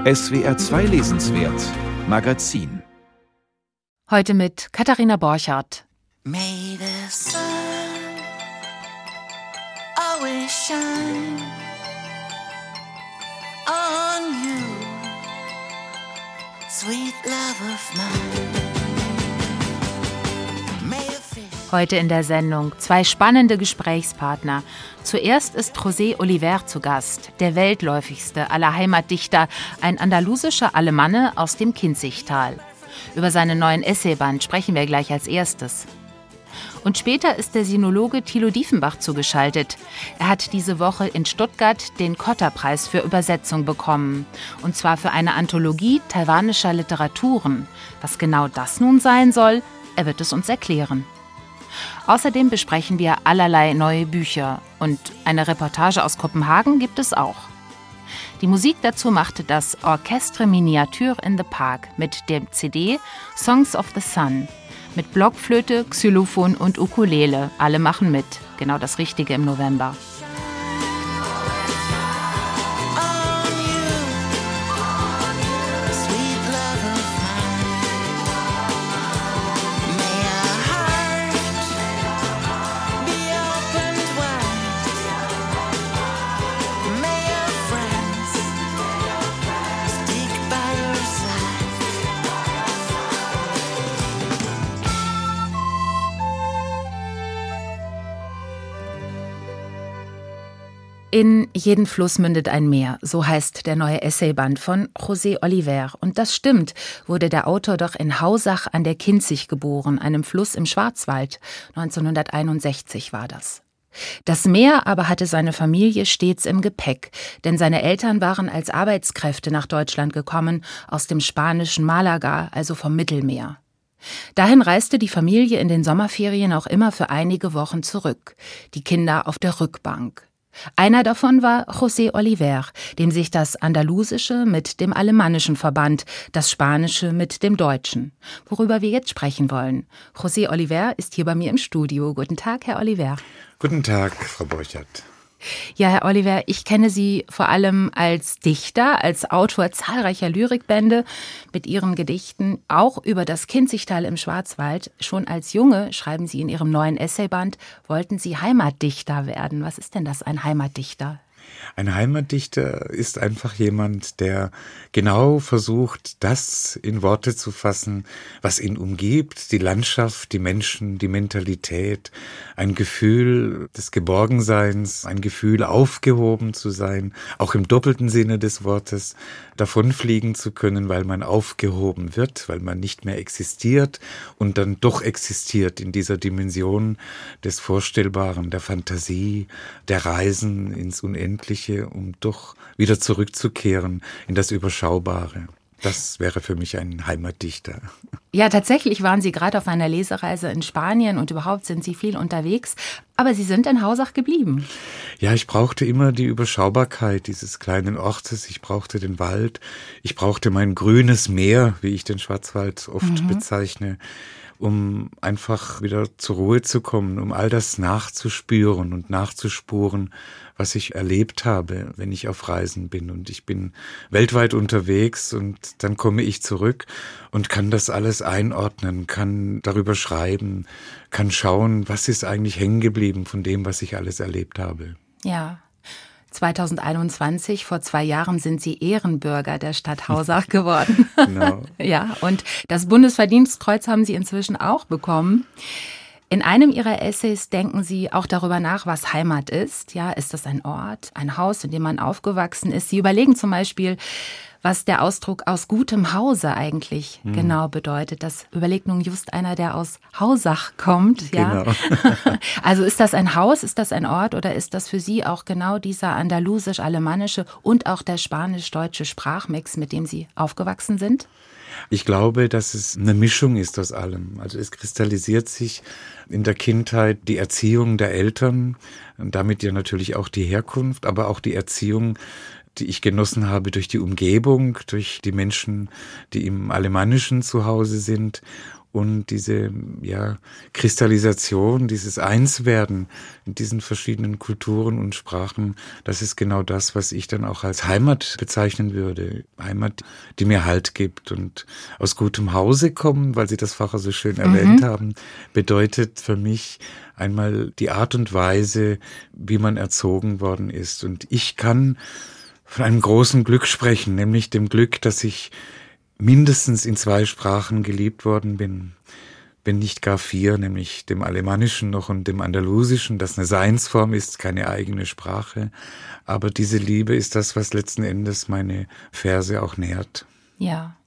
SWR 2 Lesenswert Magazin. Heute mit Katharina Borchardt. May the sun always shine on you, sweet love of mine. Heute in der Sendung 2 spannende Gesprächspartner. Zuerst ist José Oliver zu Gast, der weltläufigste aller Heimatdichter, ein andalusischer Alemanne aus dem Kinzigtal. Über seinen neuen Essayband sprechen wir gleich als erstes. Und später ist der Sinologe Thilo Diefenbach zugeschaltet. Er hat diese Woche in Stuttgart den Cotta-Preis für Übersetzung bekommen. Und zwar für eine Anthologie taiwanischer Literaturen. Was genau das nun sein soll, er wird es uns erklären. Außerdem besprechen wir allerlei neue Bücher und eine Reportage aus Kopenhagen gibt es auch. Die Musik dazu machte das Orchestre Miniature in the Park mit der CD Songs of the Sun. Mit Blockflöte, Xylophon und Ukulele. Alle machen mit. Genau das Richtige im November. In jeden Fluss mündet ein Meer, so heißt der neue Essayband von José Oliver. Und das stimmt, wurde der Autor doch in Hausach an der Kinzig geboren, einem Fluss im Schwarzwald. 1961 war das. Das Meer aber hatte seine Familie stets im Gepäck, denn seine Eltern waren als Arbeitskräfte nach Deutschland gekommen, aus dem spanischen Malaga, also vom Mittelmeer. Dahin reiste die Familie in den Sommerferien auch immer für einige Wochen zurück, die Kinder auf der Rückbank. Einer davon war José Oliver, dem sich das Andalusische mit dem Alemannischen verband, das Spanische mit dem Deutschen. Worüber wir jetzt sprechen wollen. José Oliver ist hier bei mir im Studio. Guten Tag, Herr Oliver. Guten Tag, Frau Borchardt. Ja, Herr Oliver, ich kenne Sie vor allem als Dichter, als Autor zahlreicher Lyrikbände mit Ihren Gedichten, auch über das Kinzigtal im Schwarzwald. Schon als Junge, schreiben Sie in Ihrem neuen Essayband, wollten Sie Heimatdichter werden. Was ist denn das, ein Heimatdichter? Ein Heimatdichter ist einfach jemand, der genau versucht, das in Worte zu fassen, was ihn umgibt, die Landschaft, die Menschen, die Mentalität, ein Gefühl des Geborgenseins, ein Gefühl aufgehoben zu sein, auch im doppelten Sinne des Wortes, davonfliegen zu können, weil man aufgehoben wird, weil man nicht mehr existiert und dann doch existiert in dieser Dimension des Vorstellbaren, der Fantasie, der Reisen ins Unendliche, um doch wieder zurückzukehren in das Überschaubare. Das wäre für mich ein Heimatdichter. Ja, tatsächlich waren Sie gerade auf einer Lesereise in Spanien und überhaupt sind Sie viel unterwegs. Aber Sie sind in Hausach geblieben. Ja, ich brauchte immer die Überschaubarkeit dieses kleinen Ortes. Ich brauchte den Wald. Ich brauchte mein grünes Meer, wie ich den Schwarzwald oft bezeichne, um einfach wieder zur Ruhe zu kommen, um all das nachzuspüren und nachzuspuren, was ich erlebt habe, wenn ich auf Reisen bin. Und ich bin weltweit unterwegs und dann komme ich zurück und kann das alles einordnen, kann darüber schreiben, kann schauen, was ist eigentlich hängen geblieben von dem, was ich alles erlebt habe. Ja. 2021, vor 2 Jahren, sind Sie Ehrenbürger der Stadt Hausach geworden. Genau. Ja, und das Bundesverdienstkreuz haben Sie inzwischen auch bekommen. In einem Ihrer Essays denken Sie auch darüber nach, was Heimat ist. Ja, ist das ein Ort, ein Haus, in dem man aufgewachsen ist? Sie überlegen zum Beispiel, was der Ausdruck aus gutem Hause eigentlich genau bedeutet. Das überlegt nun just einer, der aus Hausach kommt. Ja? Genau. Also ist das ein Haus, ist das ein Ort oder ist das für Sie auch genau dieser andalusisch-alemannische und auch der spanisch-deutsche Sprachmix, mit dem Sie aufgewachsen sind? Ich glaube, dass es eine Mischung ist aus allem. Also es kristallisiert sich in der Kindheit die Erziehung der Eltern und damit ja natürlich auch die Herkunft, aber auch die Erziehung, die ich genossen habe durch die Umgebung, durch die Menschen, die im Alemannischen zu Hause sind Und diese Kristallisation, dieses Einswerden in diesen verschiedenen Kulturen und Sprachen, das ist genau das, was ich dann auch als Heimat bezeichnen würde. Heimat, die mir Halt gibt. Und aus gutem Hause kommen, weil Sie das vorher so schön erwähnt haben, bedeutet für mich einmal die Art und Weise, wie man erzogen worden ist. Und ich kann von einem großen Glück sprechen, nämlich dem Glück, dass ich mindestens in 2 Sprachen geliebt worden bin, wenn nicht gar 4, nämlich dem Alemannischen noch und dem Andalusischen, das eine Seinsform ist, keine eigene Sprache. Aber diese Liebe ist das, was letzten Endes meine Verse auch nährt. Ja.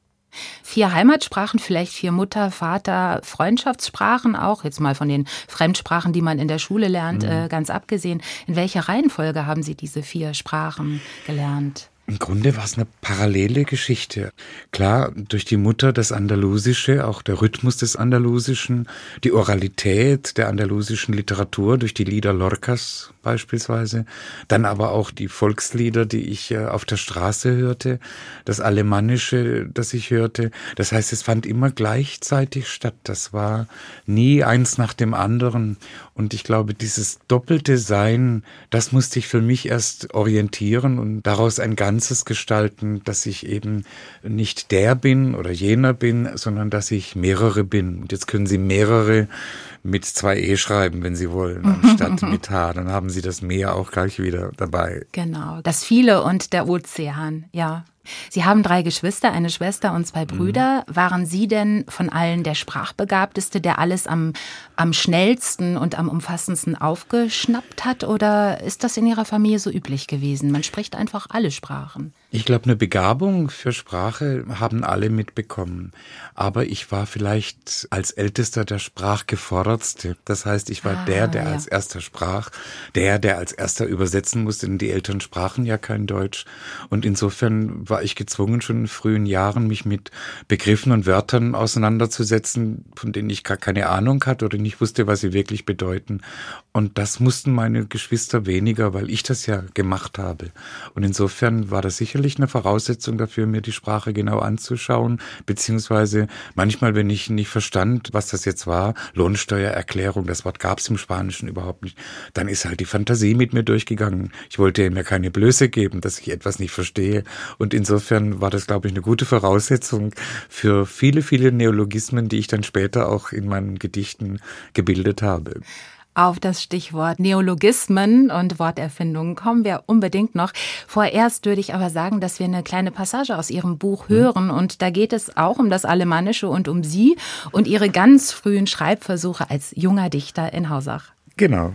4 Heimatsprachen, vielleicht 4 Mutter-, Vater-, Freundschaftssprachen auch, jetzt mal von den Fremdsprachen, die man in der Schule lernt, ganz abgesehen. In welcher Reihenfolge haben Sie diese 4 Sprachen gelernt? Im Grunde war es eine parallele Geschichte. Klar, durch die Mutter das Andalusische, auch der Rhythmus des Andalusischen, die Oralität der andalusischen Literatur durch die Lieder Lorcas beispielsweise, dann aber auch die Volkslieder, die ich auf der Straße hörte, das Alemannische, das ich hörte. Das heißt, es fand immer gleichzeitig statt. Das war nie eins nach dem anderen. Und ich glaube, dieses doppelte Sein, das musste ich für mich erst orientieren und daraus ein Ganzes gestalten, dass ich eben nicht der bin oder jener bin, sondern dass ich mehrere bin. Und jetzt können Sie mehrere mit 2 E schreiben, wenn Sie wollen, anstatt mit H. Dann haben Sie das Meer auch gleich wieder dabei. Genau, das Viele und der Ozean, ja. Sie haben 3 Geschwister, eine Schwester und 2 Brüder. Waren Sie denn von allen der Sprachbegabteste, der alles am schnellsten und am umfassendsten aufgeschnappt hat? Oder ist das in Ihrer Familie so üblich gewesen? Man spricht einfach alle Sprachen. Ich glaube, eine Begabung für Sprache haben alle mitbekommen. Aber ich war vielleicht als Ältester der Sprachgefordertste. Das heißt, ich war der als erster sprach, der als erster übersetzen musste, denn die Eltern sprachen ja kein Deutsch. Und insofern war ich gezwungen, schon in frühen Jahren mich mit Begriffen und Wörtern auseinanderzusetzen, von denen ich gar keine Ahnung hatte oder nicht wusste, was sie wirklich bedeuten. Und das mussten meine Geschwister weniger, weil ich das ja gemacht habe. Und insofern war das sicherlich eine Voraussetzung dafür, mir die Sprache genau anzuschauen, beziehungsweise manchmal, wenn ich nicht verstand, was das jetzt war, Lohnsteuererklärung, das Wort gab es im Spanischen überhaupt nicht, dann ist halt die Fantasie mit mir durchgegangen. Ich wollte mir keine Blöße geben, dass ich etwas nicht verstehe. Und insofern war das, glaube ich, eine gute Voraussetzung für viele, viele Neologismen, die ich dann später auch in meinen Gedichten gebildet habe. Auf das Stichwort Neologismen und Worterfindungen kommen wir unbedingt noch. Vorerst würde ich aber sagen, dass wir eine kleine Passage aus Ihrem Buch hören. Und da geht es auch um das Alemannische und um Sie und Ihre ganz frühen Schreibversuche als junger Dichter in Hausach. Genau.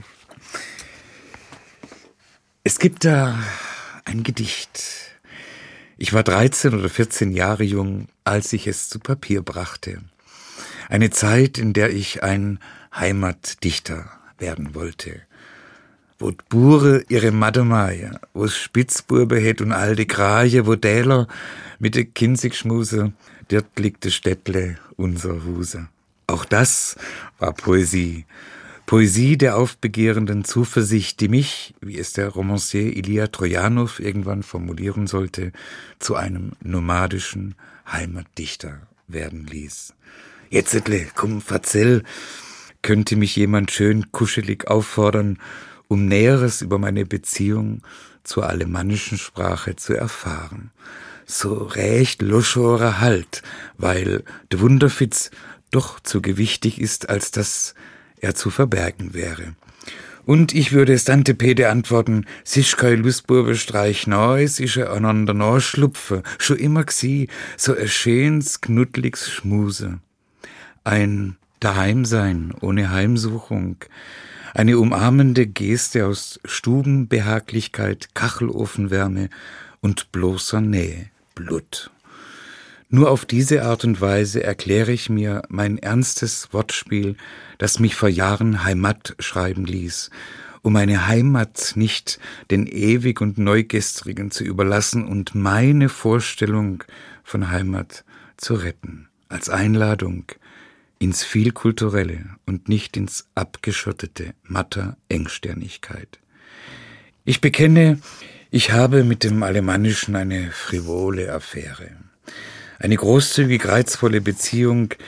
Es gibt da ein Gedicht. Ich war 13 oder 14 Jahre jung, als ich es zu Papier brachte. Eine Zeit, in der ich ein Heimatdichter werden wollte. Wo d Bure ihre Mademeier, wo's Spitzburbe het und alte Kraje, wo Däler mit de Kinzigschmuse, dort liegt de Städtle, unser Huse. Auch das war Poesie. Poesie der aufbegehrenden Zuversicht, die mich, wie es der Romancier Ilya Trojanow irgendwann formulieren sollte, zu einem nomadischen Heimatdichter werden ließ. Jetzetle, komm, verzähl, könnte mich jemand schön kuschelig auffordern, um Näheres über meine Beziehung zur alemannischen Sprache zu erfahren. So recht loschore Halt, weil de Wunderfitz doch zu gewichtig ist, als dass er zu verbergen wäre. Und ich würde es Tante Pede antworten, sisch kei Lustburbestreich neus, isch einander nachschlupfe, scho immer gsi, so a schöns, knuddligs Schmuse. Ein Daheimsein ohne Heimsuchung, eine umarmende Geste aus Stubenbehaglichkeit, Kachelofenwärme und bloßer Nähe, Blut. Nur auf diese Art und Weise erkläre ich mir mein ernstes Wortspiel, das mich vor Jahren Heimat schreiben ließ, um meine Heimat nicht den ewig und Neugestrigen zu überlassen und meine Vorstellung von Heimat zu retten, als Einladung ins Vielkulturelle und nicht ins abgeschottete, matter Engsternigkeit. Ich bekenne, ich habe mit dem Alemannischen eine frivole Affäre. Eine großzügig reizvolle Beziehung,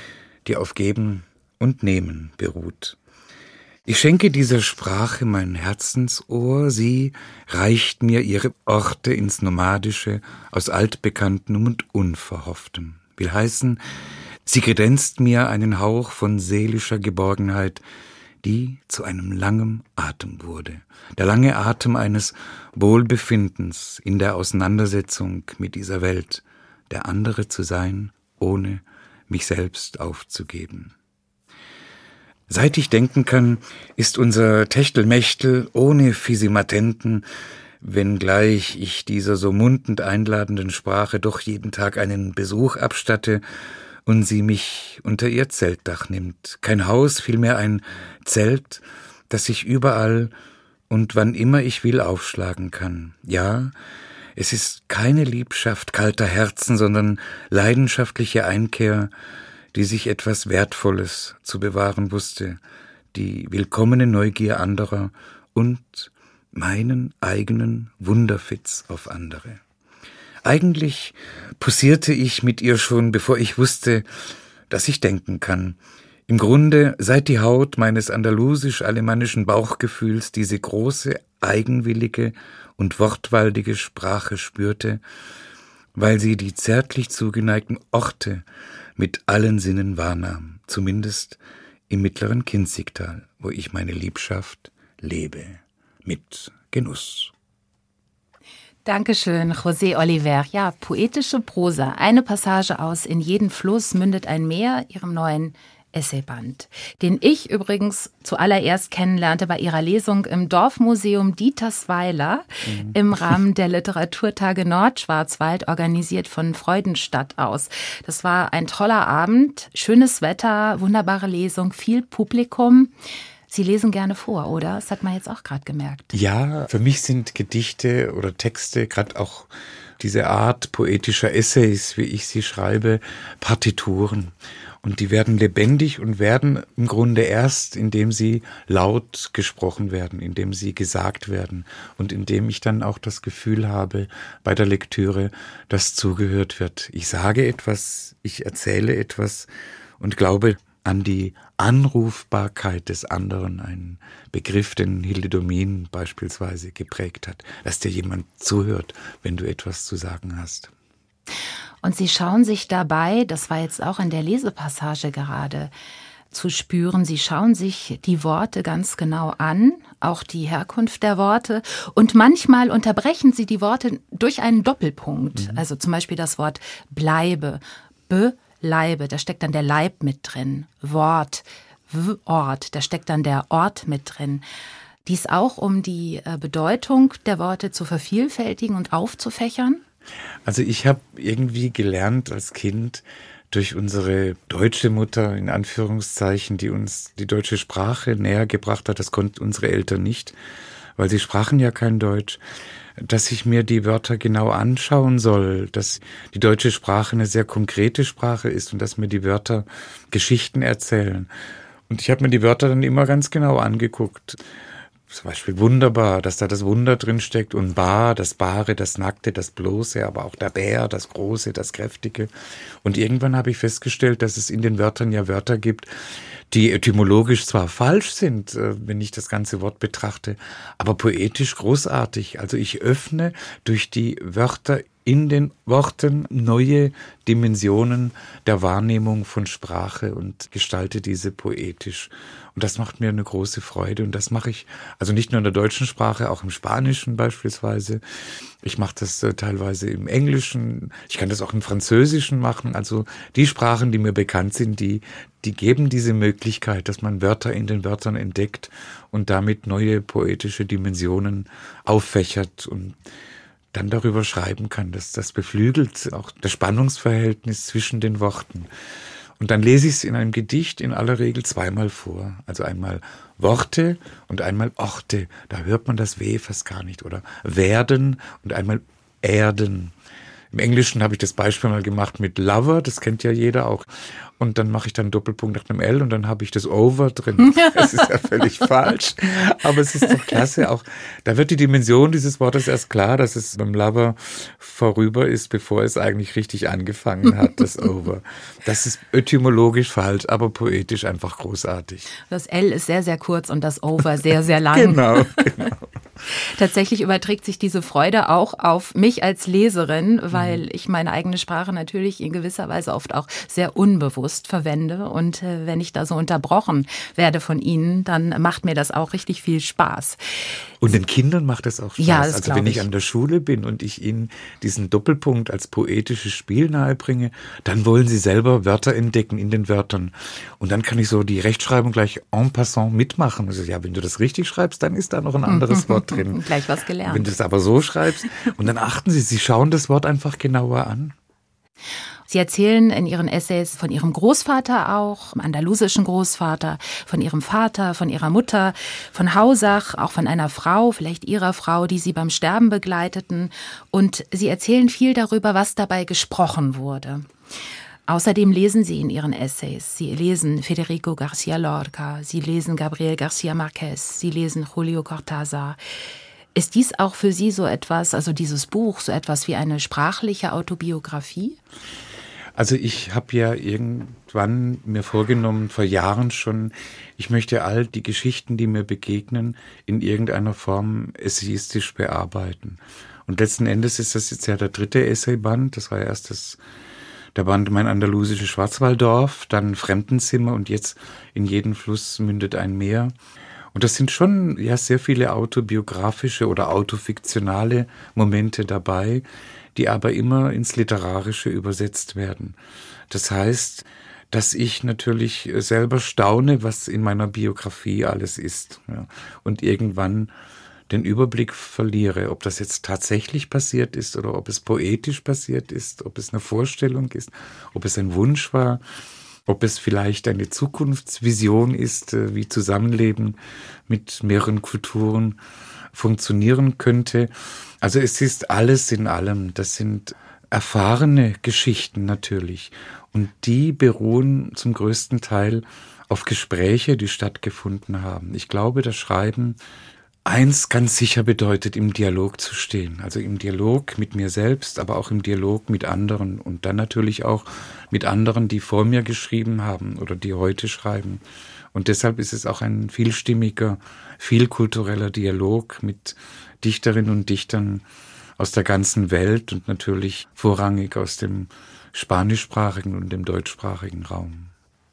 die auf Geben und Nehmen beruht. Ich schenke dieser Sprache mein Herzensohr, sie reicht mir ihre Orte ins Nomadische aus Altbekanntem und Unverhofftem. Will heißen, sie kredenzt mir einen Hauch von seelischer Geborgenheit, die zu einem langen Atem wurde. Der lange Atem eines Wohlbefindens in der Auseinandersetzung mit dieser Welt, der andere zu sein, ohne mich selbst aufzugeben. Seit ich denken kann, ist unser Techtelmechtel ohne Fisimatenten, wenngleich ich dieser so mundend einladenden Sprache doch jeden Tag einen Besuch abstatte und sie mich unter ihr Zeltdach nimmt. Kein Haus, vielmehr ein Zelt, das ich überall und wann immer ich will aufschlagen kann. Ja, es ist keine Liebschaft kalter Herzen, sondern leidenschaftliche Einkehr, die sich etwas Wertvolles zu bewahren wusste, die willkommene Neugier anderer und meinen eigenen Wunderfitz auf andere. Eigentlich posierte ich mit ihr schon, bevor ich wusste, dass ich denken kann. Im Grunde, seit die Haut meines andalusisch-alemannischen Bauchgefühls diese große, eigenwillige und wortwaldige Sprache spürte, weil sie die zärtlich zugeneigten Orte mit allen Sinnen wahrnahm, zumindest im mittleren Kinzigtal, wo ich meine Liebschaft lebe, mit Genuss. Dankeschön, José Oliver. Ja, poetische Prosa. Eine Passage aus In jeden Fluss mündet ein Meer, ihrem neuen Essayband, den ich übrigens zuallererst kennenlernte bei ihrer Lesung im Dorfmuseum Dietersweiler im Rahmen der Literaturtage Nordschwarzwald, organisiert von Freudenstadt aus. Das war ein toller Abend, schönes Wetter, wunderbare Lesung, viel Publikum. Sie lesen gerne vor, oder? Das hat man jetzt auch gerade gemerkt. Ja, für mich sind Gedichte oder Texte, gerade auch diese Art poetischer Essays, wie ich sie schreibe, Partituren. Und die werden lebendig und werden im Grunde erst, indem sie laut gesprochen werden, indem sie gesagt werden und indem ich dann auch das Gefühl habe bei der Lektüre, dass zugehört wird. Ich sage etwas, ich erzähle etwas und glaube an die Anrufbarkeit des anderen, ein Begriff, den Hilde Domin beispielsweise geprägt hat, dass dir jemand zuhört, wenn du etwas zu sagen hast. Und Sie schauen sich dabei, das war jetzt auch in der Lesepassage gerade zu spüren, Sie schauen sich die Worte ganz genau an, auch die Herkunft der Worte. Und manchmal unterbrechen Sie die Worte durch einen Doppelpunkt. Also zum Beispiel das Wort bleibe, bleibe, da steckt dann der Leib mit drin. Wort, Ort, da steckt dann der Ort mit drin. Dies auch, um die Bedeutung der Worte zu vervielfältigen und aufzufächern? Also ich habe irgendwie gelernt als Kind durch unsere deutsche Mutter, in Anführungszeichen, die uns die deutsche Sprache näher gebracht hat, das konnten unsere Eltern nicht, weil sie sprachen ja kein Deutsch, dass ich mir die Wörter genau anschauen soll, dass die deutsche Sprache eine sehr konkrete Sprache ist und dass mir die Wörter Geschichten erzählen. Und ich habe mir die Wörter dann immer ganz genau angeguckt. Zum Beispiel wunderbar, dass da das Wunder drin steckt und bar, das Bare, das Nackte, das Bloße, aber auch der Bär, das Große, das Kräftige. Und irgendwann habe ich festgestellt, dass es in den Wörtern ja Wörter gibt, die etymologisch zwar falsch sind, wenn ich das ganze Wort betrachte, aber poetisch großartig. Also ich öffne durch die Wörter in den Worten neue Dimensionen der Wahrnehmung von Sprache und gestalte diese poetisch. Und das macht mir eine große Freude. Und das mache ich also nicht nur in der deutschen Sprache, auch im Spanischen beispielsweise. Ich mache das teilweise im Englischen. Ich kann das auch im Französischen machen. Also die Sprachen, die mir bekannt sind, die geben diese Möglichkeit, dass man Wörter in den Wörtern entdeckt und damit neue poetische Dimensionen auffächert und dann darüber schreiben kann. Das beflügelt auch das Spannungsverhältnis zwischen den Worten. Und dann lese ich es in einem Gedicht in aller Regel zweimal vor. Also einmal Worte und einmal Orte. Da hört man das W fast gar nicht. Oder werden und einmal Erden. Im Englischen habe ich das Beispiel mal gemacht mit Lover, das kennt ja jeder auch. Und dann mache ich dann einen Doppelpunkt nach einem L und dann habe ich das Over drin. Das ist ja völlig falsch. Aber es ist doch klasse. Auch da wird die Dimension dieses Wortes erst klar, dass es beim Lover vorüber ist, bevor es eigentlich richtig angefangen hat, das Over. Das ist etymologisch falsch, aber poetisch einfach großartig. Das L ist sehr, sehr kurz und das Over sehr, sehr lang. Genau. Tatsächlich überträgt sich diese Freude auch auf mich als Leserin, weil ich meine eigene Sprache natürlich in gewisser Weise oft auch sehr unbewusst verwende. Und wenn ich da so unterbrochen werde von Ihnen, dann macht mir das auch richtig viel Spaß. Und den Kindern macht das auch Spaß. Ja, das also wenn ich an der Schule bin und ich ihnen diesen Doppelpunkt als poetisches Spiel nahebringe, dann wollen sie selber Wörter entdecken in den Wörtern. Und dann kann ich so die Rechtschreibung gleich en passant mitmachen. Also ja, wenn du das richtig schreibst, dann ist da noch ein anderes Wort drin. Gleich was gelernt. Wenn du es aber so schreibst, und dann achten sie schauen das Wort einfach genauer an. Sie erzählen in Ihren Essays von Ihrem Großvater auch, andalusischen Großvater, von Ihrem Vater, von Ihrer Mutter, von Hausach, auch von einer Frau, vielleicht Ihrer Frau, die Sie beim Sterben begleiteten. Und Sie erzählen viel darüber, was dabei gesprochen wurde. Außerdem lesen Sie in Ihren Essays. Sie lesen Federico García Lorca, Sie lesen Gabriel García Márquez, Sie lesen Julio Cortázar. Ist dies auch für Sie so etwas, also dieses Buch, so etwas wie eine sprachliche Autobiografie? Also ich habe ja irgendwann mir vorgenommen, vor Jahren schon, ich möchte all die Geschichten, die mir begegnen, in irgendeiner Form essayistisch bearbeiten. Und letzten Endes ist das jetzt ja der 3. Essayband, das war ja erst der Band Mein andalusisches Schwarzwalddorf, dann Fremdenzimmer und jetzt In jeden Fluss mündet ein Meer. Und das sind schon ja sehr viele autobiografische oder autofiktionale Momente dabei, die aber immer ins Literarische übersetzt werden. Das heißt, dass ich natürlich selber staune, was in meiner Biografie alles ist. Ja. Und irgendwann den Überblick verliere, ob das jetzt tatsächlich passiert ist oder ob es poetisch passiert ist, ob es eine Vorstellung ist, ob es ein Wunsch war, ob es vielleicht eine Zukunftsvision ist, wie Zusammenleben mit mehreren Kulturen funktionieren könnte. Also es ist alles in allem. Das sind erfahrene Geschichten natürlich. Und die beruhen zum größten Teil auf Gespräche, die stattgefunden haben. Ich glaube, das Schreiben eins ganz sicher bedeutet, im Dialog zu stehen. Also im Dialog mit mir selbst, aber auch im Dialog mit anderen. Und dann natürlich auch mit anderen, die vor mir geschrieben haben oder die heute schreiben. Und deshalb ist es auch ein vielstimmiger, vielkultureller Dialog mit Dichterinnen und Dichtern aus der ganzen Welt und natürlich vorrangig aus dem spanischsprachigen und dem deutschsprachigen Raum.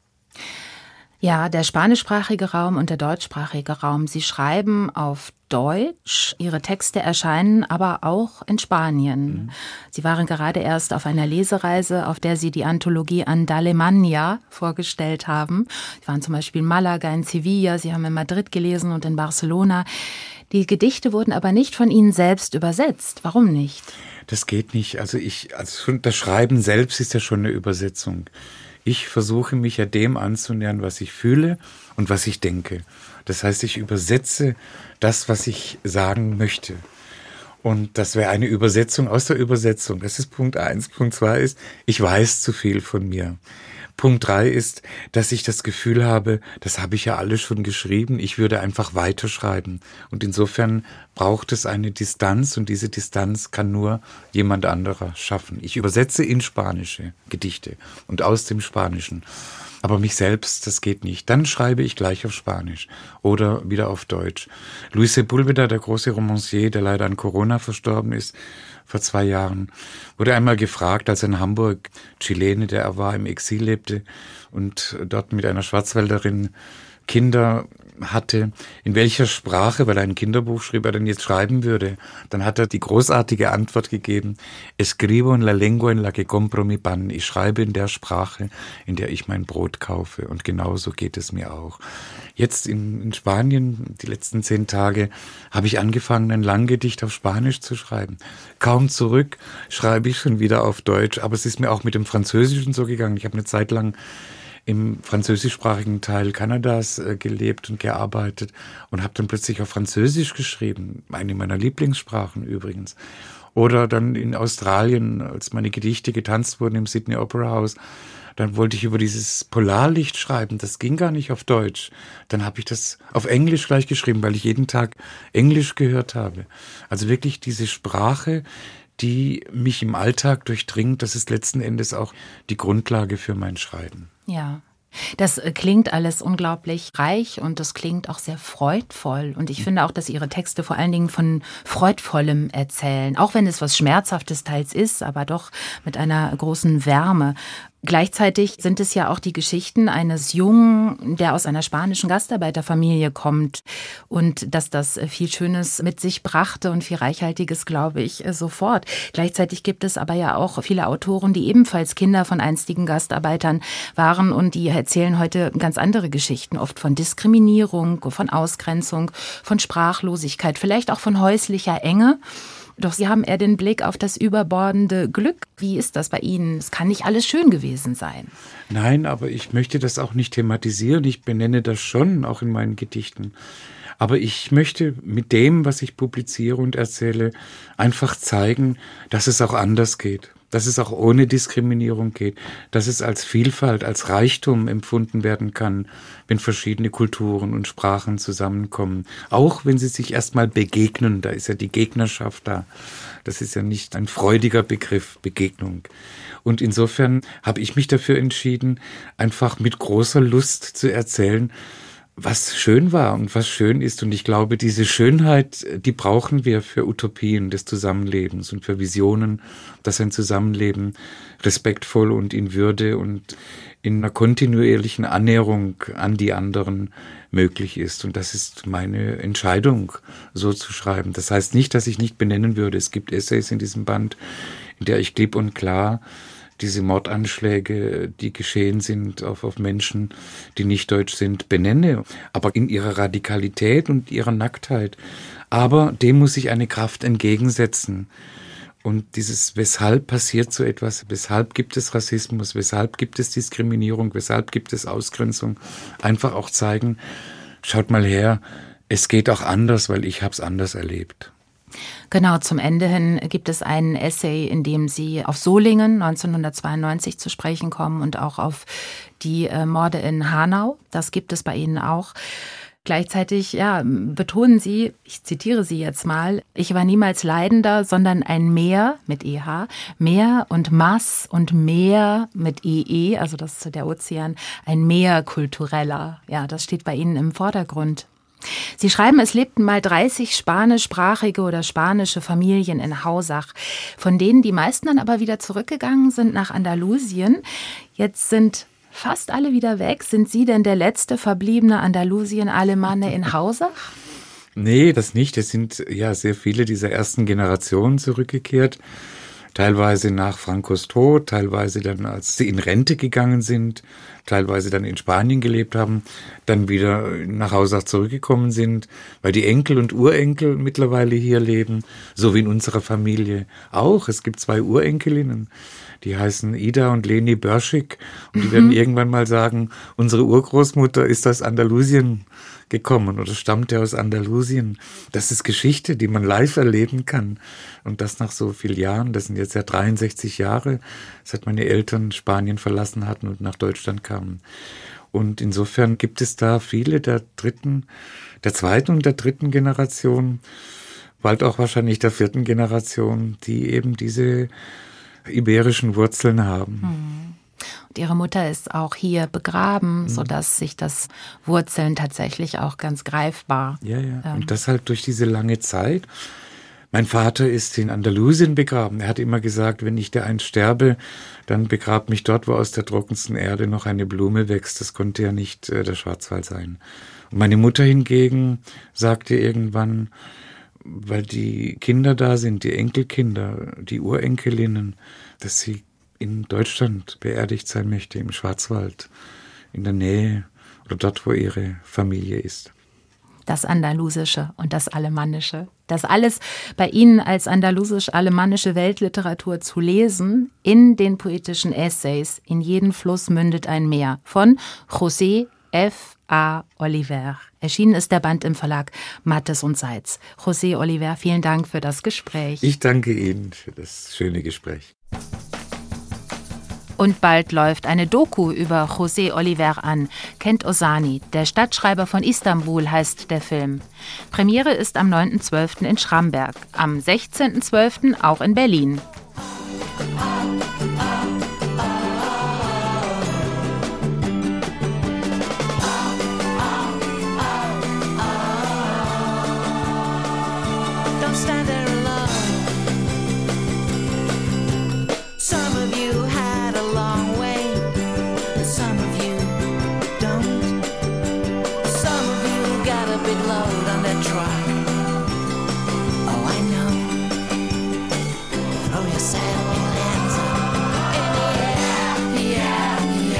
Ja, der spanischsprachige Raum und der deutschsprachige Raum. Sie schreiben auf Deutsch, Ihre Texte erscheinen aber auch in Spanien. Sie waren gerade erst auf einer Lesereise, auf der Sie die Anthologie Andalemania vorgestellt haben. Sie waren zum Beispiel in Malaga, in Sevilla, Sie haben in Madrid gelesen und in Barcelona. Die Gedichte wurden aber nicht von Ihnen selbst übersetzt. Warum nicht? Das geht nicht. Also das Schreiben selbst ist ja schon eine Übersetzung. Ich versuche mich ja dem anzunähern, was ich fühle und was ich denke. Das heißt, ich übersetze das, was ich sagen möchte. Und das wäre eine Übersetzung aus der Übersetzung. Das ist Punkt 1. Punkt 2 ist, ich weiß zu viel von mir. Punkt 3 ist, dass ich das Gefühl habe, das habe ich ja alles schon geschrieben, ich würde einfach weiterschreiben. Und insofern braucht es eine Distanz und diese Distanz kann nur jemand anderer schaffen. Ich übersetze in spanische Gedichte und aus dem Spanischen. Aber mich selbst, das geht nicht. Dann schreibe ich gleich auf Spanisch oder wieder auf Deutsch. Luis Sepúlveda, der große Romancier, der leider an Corona verstorben ist, vor 2 Jahren, wurde einmal gefragt, als er in Hamburg, Chilene, der er war, im Exil lebte und dort mit einer Schwarzwälderin Kinder hatte, in welcher Sprache, weil er ein Kinderbuch schrieb, er denn jetzt schreiben würde. Dann hat er die großartige Antwort gegeben, escribo en la lengua en la que compro mi pan. Ich schreibe in der Sprache, in der ich mein Brot kaufe. Und genauso geht es mir auch. Jetzt in Spanien, die letzten 10 Tage, habe ich angefangen, ein Langgedicht auf Spanisch zu schreiben. Kaum zurück schreibe ich schon wieder auf Deutsch. Aber es ist mir auch mit dem Französischen so gegangen. Ich habe eine Zeit lang im französischsprachigen Teil Kanadas gelebt und gearbeitet und habe dann plötzlich auf Französisch geschrieben, eine meiner Lieblingssprachen übrigens. Oder dann in Australien, als meine Gedichte getanzt wurden im Sydney Opera House, dann wollte ich über dieses Polarlicht schreiben. Das ging gar nicht auf Deutsch. Dann habe ich das auf Englisch gleich geschrieben, weil ich jeden Tag Englisch gehört habe. Also wirklich diese Sprache, die mich im Alltag durchdringt, das ist letzten Endes auch die Grundlage für mein Schreiben. Ja. Das klingt alles unglaublich reich und das klingt auch sehr freudvoll. Und ich finde auch, dass Ihre Texte vor allen Dingen von Freudvollem erzählen. Auch wenn es was Schmerzhaftes teils ist, aber doch mit einer großen Wärme. Gleichzeitig sind es ja auch die Geschichten eines Jungen, der aus einer spanischen Gastarbeiterfamilie kommt und dass das viel Schönes mit sich brachte und viel Reichhaltiges, glaube ich, sofort. Gleichzeitig gibt es aber ja auch viele Autoren, die ebenfalls Kinder von einstigen Gastarbeitern waren und die erzählen heute ganz andere Geschichten, oft von Diskriminierung, von Ausgrenzung, von Sprachlosigkeit, vielleicht auch von häuslicher Enge. Doch Sie haben eher den Blick auf das überbordende Glück. Wie ist das bei Ihnen? Es kann nicht alles schön gewesen sein. Nein, aber ich möchte das auch nicht thematisieren. Ich benenne das schon, auch in meinen Gedichten. Aber ich möchte mit dem, was ich publiziere und erzähle, einfach zeigen, dass es auch anders geht. Dass es auch ohne Diskriminierung geht, dass es als Vielfalt, als Reichtum empfunden werden kann, wenn verschiedene Kulturen und Sprachen zusammenkommen. Auch wenn sie sich erstmal begegnen, da ist ja die Gegnerschaft da. Das ist ja nicht ein freudiger Begriff, Begegnung. Und insofern habe ich mich dafür entschieden, einfach mit großer Lust zu erzählen, was schön war und was schön ist. Und ich glaube, diese Schönheit, die brauchen wir für Utopien des Zusammenlebens und für Visionen, dass ein Zusammenleben respektvoll und in Würde und in einer kontinuierlichen Annäherung an die anderen möglich ist. Und das ist meine Entscheidung, so zu schreiben. Das heißt nicht, dass ich nicht benennen würde. Es gibt Essays in diesem Band, in der ich klipp und klar diese Mordanschläge, die geschehen sind auf Menschen, die nicht deutsch sind, benenne, aber in ihrer Radikalität und ihrer Nacktheit. Aber dem muss ich eine Kraft entgegensetzen. Und dieses, weshalb passiert so etwas, weshalb gibt es Rassismus, weshalb gibt es Diskriminierung, weshalb gibt es Ausgrenzung, einfach auch zeigen, schaut mal her, es geht auch anders, weil ich habe es anders erlebt. Genau, zum Ende hin gibt es einen Essay, in dem Sie auf Solingen 1992 zu sprechen kommen und auch auf die Morde in Hanau. Das gibt es bei Ihnen auch. Gleichzeitig betonen Sie, ich zitiere Sie jetzt mal, ich war niemals Leidender, sondern ein Meer mit EH, Meer und Mass und Meer mit EE, also das ist der Ozean, ein Meer kultureller. Ja, das steht bei Ihnen im Vordergrund. Sie schreiben, es lebten mal 30 spanischsprachige oder spanische Familien in Hausach, von denen die meisten dann aber wieder zurückgegangen sind nach Andalusien. Jetzt sind fast alle wieder weg. Sind Sie denn der letzte verbliebene Andalusien-Alemanne in Hausach? Nee, das nicht. Es sind ja sehr viele dieser ersten Generationen zurückgekehrt. Teilweise nach Francos Tod, teilweise dann, als sie in Rente gegangen sind, teilweise dann in Spanien gelebt haben, dann wieder nach Hausach zurückgekommen sind, weil die Enkel und Urenkel mittlerweile hier leben, so wie in unserer Familie auch. Es gibt 2 Urenkelinnen, die heißen Ida und Leni Börschig und die werden irgendwann mal sagen, unsere Urgroßmutter ist aus Andalusien gekommen oder stammte aus Andalusien. Das ist Geschichte, die man live erleben kann. Und das nach so vielen Jahren. Das sind jetzt ja 63 Jahre, seit meine Eltern Spanien verlassen hatten und nach Deutschland kamen. Und insofern gibt es da viele der zweiten und der dritten Generation, bald auch wahrscheinlich der 4. Generation, die eben diese iberischen Wurzeln haben. Und Ihre Mutter ist auch hier begraben, sodass sich das Wurzeln tatsächlich auch ganz greifbar. Ja. Und das halt durch diese lange Zeit. Mein Vater ist in Andalusien begraben. Er hat immer gesagt, wenn ich da einst sterbe, dann begrab mich dort, wo aus der trockensten Erde noch eine Blume wächst. Das konnte ja nicht der Schwarzwald sein. Und meine Mutter hingegen sagte irgendwann, weil die Kinder da sind, die Enkelkinder, die Urenkelinnen, dass sie in Deutschland beerdigt sein möchte, im Schwarzwald, in der Nähe oder dort, wo ihre Familie ist. Das Andalusische und das Alemannische. Das alles bei Ihnen als andalusisch-alemannische Weltliteratur zu lesen, in den poetischen Essays, in jeden Fluss mündet ein Meer, von José F.A. Oliver. Erschienen ist der Band im Verlag Mattes und Seitz. José Oliver, vielen Dank für das Gespräch. Ich danke Ihnen für das schöne Gespräch. Und bald läuft eine Doku über José Oliver an. Kent Ozani, der Stadtschreiber von Istanbul, heißt der Film. Premiere ist am 9.12. in Schramberg, am 16.12. auch in Berlin. Don't stand there alone. Some of you had a long way, and some of you don't. Some of you got a big load on that truck. Oh, I know. Throw your saddle hands up in the air, yeah,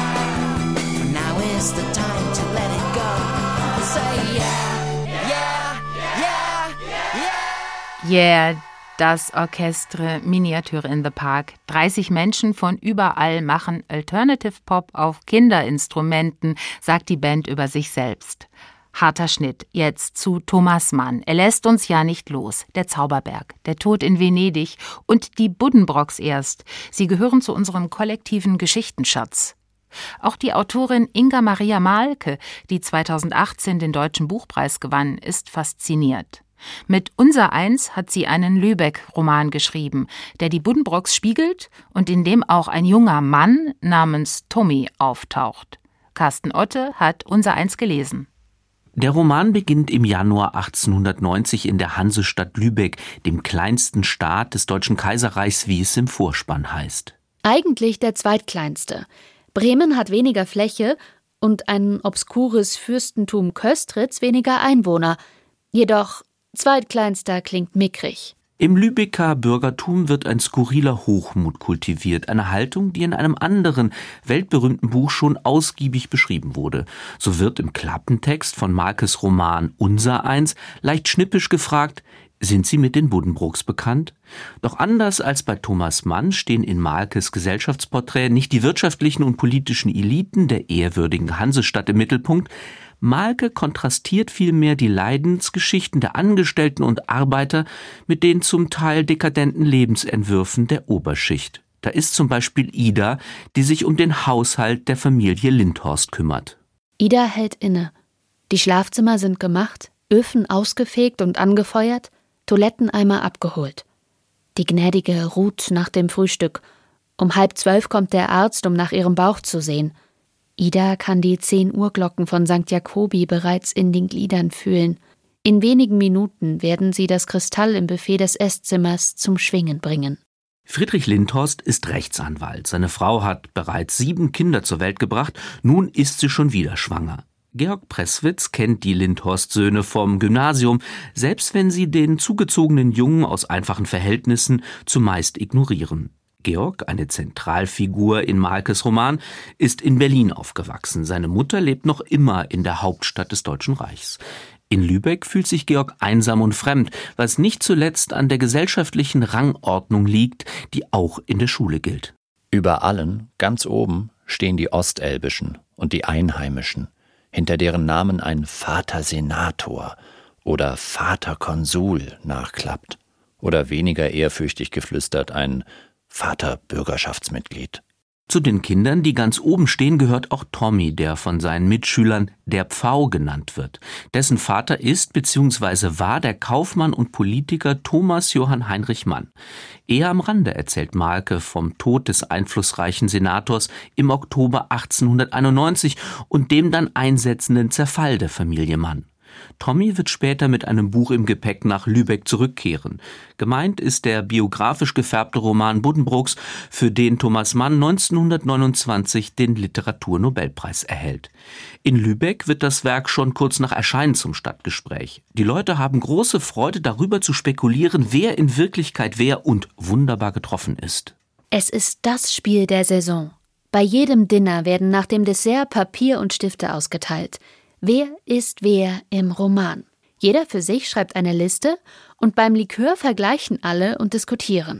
yeah. For now is the time to let it go. Say yeah, yeah, yeah, yeah. Yeah, das Orchestre Miniature in the Park. 30 Menschen von überall machen Alternative Pop auf Kinderinstrumenten, sagt die Band über sich selbst. Harter Schnitt, jetzt zu Thomas Mann. Er lässt uns ja nicht los. Der Zauberberg, der Tod in Venedig und die Buddenbrooks erst. Sie gehören zu unserem kollektiven Geschichtenschatz. Auch die Autorin Inga Maria Mahlke, die 2018 den Deutschen Buchpreis gewann, ist fasziniert. Mit Unsereins hat sie einen Lübeck-Roman geschrieben, der die Buddenbrooks spiegelt und in dem auch ein junger Mann namens Tommy auftaucht. Carsten Otte hat Unsereins gelesen. Der Roman beginnt im Januar 1890 in der Hansestadt Lübeck, dem kleinsten Staat des Deutschen Kaiserreichs, wie es im Vorspann heißt. Eigentlich der zweitkleinste. Bremen hat weniger Fläche und ein obskures Fürstentum Köstritz weniger Einwohner. Jedoch zweitkleinster klingt mickrig. Im Lübecker Bürgertum wird ein skurriler Hochmut kultiviert, eine Haltung, die in einem anderen, weltberühmten Buch schon ausgiebig beschrieben wurde. So wird im Klappentext von Mahlkes Roman Unsereins leicht schnippisch gefragt: Sind Sie mit den Buddenbrooks bekannt? Doch anders als bei Thomas Mann stehen in Mahlkes Gesellschaftsporträt nicht die wirtschaftlichen und politischen Eliten der ehrwürdigen Hansestadt im Mittelpunkt. Mahlke kontrastiert vielmehr die Leidensgeschichten der Angestellten und Arbeiter mit den zum Teil dekadenten Lebensentwürfen der Oberschicht. Da ist zum Beispiel Ida, die sich um den Haushalt der Familie Lindhorst kümmert. Ida hält inne. Die Schlafzimmer sind gemacht, Öfen ausgefegt und angefeuert, Toiletteneimer abgeholt. Die Gnädige ruht nach dem Frühstück. Um 11:30 kommt der Arzt, um nach ihrem Bauch zu sehen. Ida kann die 10 Uhrglocken von St. Jakobi bereits in den Gliedern fühlen. In wenigen Minuten werden sie das Kristall im Buffet des Esszimmers zum Schwingen bringen. Friedrich Lindhorst ist Rechtsanwalt. Seine Frau hat bereits 7 Kinder zur Welt gebracht. Nun ist sie schon wieder schwanger. Georg Presswitz kennt die Lindhorst-Söhne vom Gymnasium, selbst wenn sie den zugezogenen Jungen aus einfachen Verhältnissen zumeist ignorieren. Georg, eine Zentralfigur in Mahlkes Roman, ist in Berlin aufgewachsen. Seine Mutter lebt noch immer in der Hauptstadt des Deutschen Reichs. In Lübeck fühlt sich Georg einsam und fremd, was nicht zuletzt an der gesellschaftlichen Rangordnung liegt, die auch in der Schule gilt. Über allen, ganz oben, stehen die Ostelbischen und die Einheimischen, hinter deren Namen ein Vater Senator oder Vater Konsul nachklappt oder weniger ehrfürchtig geflüstert ein Vater Bürgerschaftsmitglied. Zu den Kindern, die ganz oben stehen, gehört auch Tommy, der von seinen Mitschülern der Pfau genannt wird. Dessen Vater ist bzw. war der Kaufmann und Politiker Thomas Johann Heinrich Mann. Eher am Rande erzählt Mahlke vom Tod des einflussreichen Senators im Oktober 1891 und dem dann einsetzenden Zerfall der Familie Mann. Tommy wird später mit einem Buch im Gepäck nach Lübeck zurückkehren. Gemeint ist der biografisch gefärbte Roman Buddenbrooks, für den Thomas Mann 1929 den Literaturnobelpreis erhält. In Lübeck wird das Werk schon kurz nach Erscheinen zum Stadtgespräch. Die Leute haben große Freude, darüber zu spekulieren, wer in Wirklichkeit wer und wunderbar getroffen ist. Es ist das Spiel der Saison. Bei jedem Dinner werden nach dem Dessert Papier und Stifte ausgeteilt. Wer ist wer im Roman? Jeder für sich schreibt eine Liste und beim Likör vergleichen alle und diskutieren.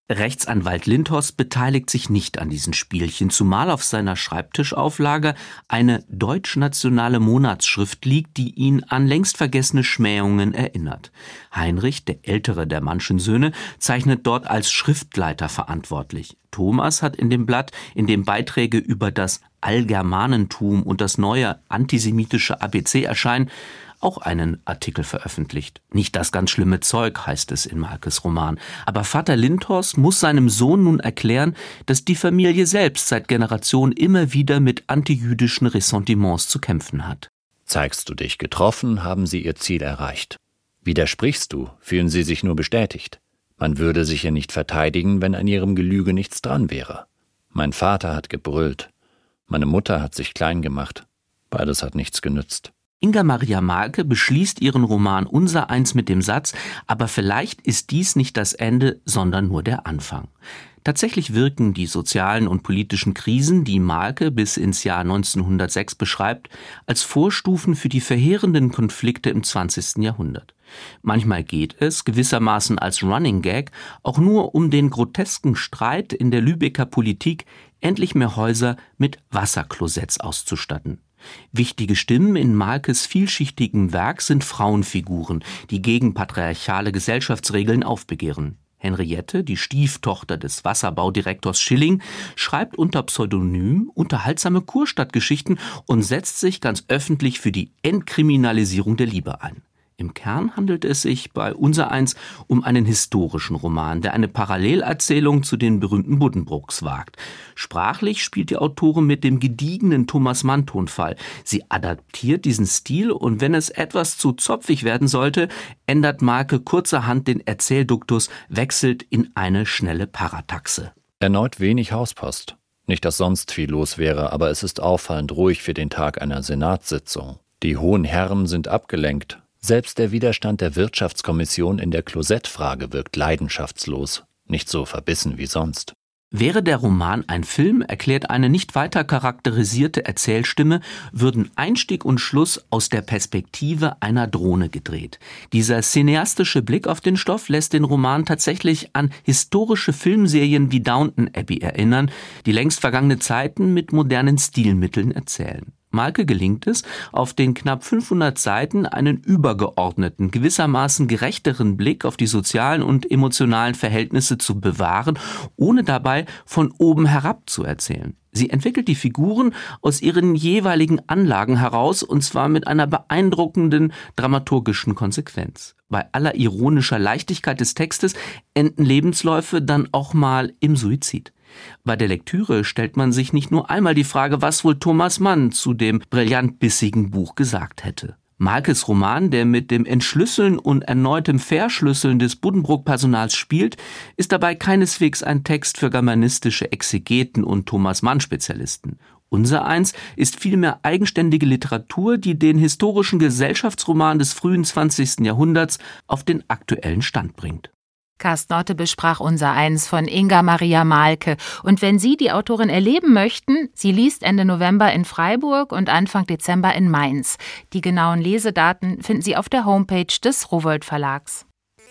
Rechtsanwalt Lindhorst beteiligt sich nicht an diesen Spielchen, zumal auf seiner Schreibtischauflage eine deutschnationale Monatsschrift liegt, die ihn an längst vergessene Schmähungen erinnert. Heinrich, der ältere der Mannschen Söhne, zeichnet dort als Schriftleiter verantwortlich. Thomas hat in dem Blatt, in dem Beiträge über das Allgermanentum und das neue antisemitische ABC erscheinen, auch einen Artikel veröffentlicht. Nicht das ganz schlimme Zeug, heißt es in Malkes Roman. Aber Vater Lindhorst muss seinem Sohn nun erklären, dass die Familie selbst seit Generationen immer wieder mit antijüdischen Ressentiments zu kämpfen hat. Zeigst du dich getroffen, haben sie ihr Ziel erreicht. Widersprichst du, fühlen sie sich nur bestätigt. Man würde sich ja nicht verteidigen, wenn an ihrem Gelüge nichts dran wäre. Mein Vater hat gebrüllt. Meine Mutter hat sich klein gemacht. Beides hat nichts genützt. Inga Maria Malke beschließt ihren Roman Unsereins mit dem Satz: Aber vielleicht ist dies nicht das Ende, sondern nur der Anfang. Tatsächlich wirken die sozialen und politischen Krisen, die Malke bis ins Jahr 1906 beschreibt, als Vorstufen für die verheerenden Konflikte im 20. Jahrhundert. Manchmal geht es, gewissermaßen als Running Gag, auch nur um den grotesken Streit in der Lübecker Politik, endlich mehr Häuser mit Wasserklosetts auszustatten. Wichtige Stimmen in Malkes vielschichtigem Werk sind Frauenfiguren, die gegen patriarchale Gesellschaftsregeln aufbegehren. Henriette, die Stieftochter des Wasserbaudirektors Schilling, schreibt unter Pseudonym unterhaltsame Kurstadtgeschichten und setzt sich ganz öffentlich für die Entkriminalisierung der Liebe ein. Im Kern handelt es sich bei Unsereins um einen historischen Roman, der eine Parallelerzählung zu den berühmten Buddenbrooks wagt. Sprachlich spielt die Autorin mit dem gediegenen Thomas-Mann-Tonfall. Sie adaptiert diesen Stil und wenn es etwas zu zopfig werden sollte, ändert Malke kurzerhand den Erzählduktus, wechselt in eine schnelle Parataxe. Erneut wenig Hauspost. Nicht, dass sonst viel los wäre, aber es ist auffallend ruhig für den Tag einer Senatssitzung. Die hohen Herren sind abgelenkt. Selbst der Widerstand der Wirtschaftskommission in der Klosettfrage wirkt leidenschaftslos, nicht so verbissen wie sonst. Wäre der Roman ein Film, erklärt eine nicht weiter charakterisierte Erzählstimme, würden Einstieg und Schluss aus der Perspektive einer Drohne gedreht. Dieser cineastische Blick auf den Stoff lässt den Roman tatsächlich an historische Filmserien wie Downton Abbey erinnern, die längst vergangene Zeiten mit modernen Stilmitteln erzählen. Malke gelingt es, auf den knapp 500 Seiten einen übergeordneten, gewissermaßen gerechteren Blick auf die sozialen und emotionalen Verhältnisse zu bewahren, ohne dabei von oben herab zu erzählen. Sie entwickelt die Figuren aus ihren jeweiligen Anlagen heraus, und zwar mit einer beeindruckenden dramaturgischen Konsequenz. Bei aller ironischer Leichtigkeit des Textes enden Lebensläufe dann auch mal im Suizid. Bei der Lektüre stellt man sich nicht nur einmal die Frage, was wohl Thomas Mann zu dem brillant bissigen Buch gesagt hätte. Malkes Roman, der mit dem Entschlüsseln und erneutem Verschlüsseln des Buddenbrook-Personals spielt, ist dabei keineswegs ein Text für germanistische Exegeten und Thomas-Mann-Spezialisten. Unsereins ist vielmehr eigenständige Literatur, die den historischen Gesellschaftsroman des frühen 20. Jahrhunderts auf den aktuellen Stand bringt. Carsten Otte besprach Unsereins von Inga Maria Malke. Und wenn Sie die Autorin erleben möchten, sie liest Ende November in Freiburg und Anfang Dezember in Mainz. Die genauen Lesedaten finden Sie auf der Homepage des Rowohlt Verlags.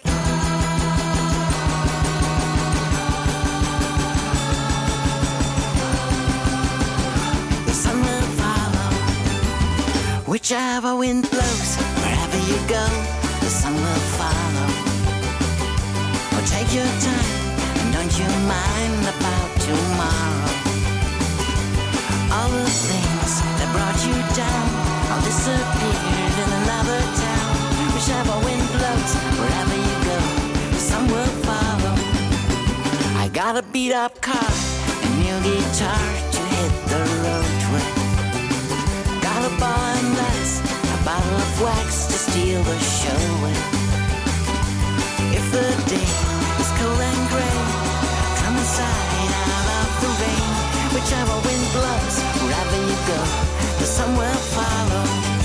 Whichever wind blows, wherever you go, the sun will follow. Well, take your time, and don't you mind about tomorrow. All the things that brought you down all disappeared in another town. Whichever wind blows, wherever you go, the sun will follow. I got a beat up car, a new guitar to hit the road with. Got a ball and that's a bottle of wax to steal the show with. If the day is cold and gray, come inside out of the rain. Whichever wind blows, wherever you go, the sun will follow.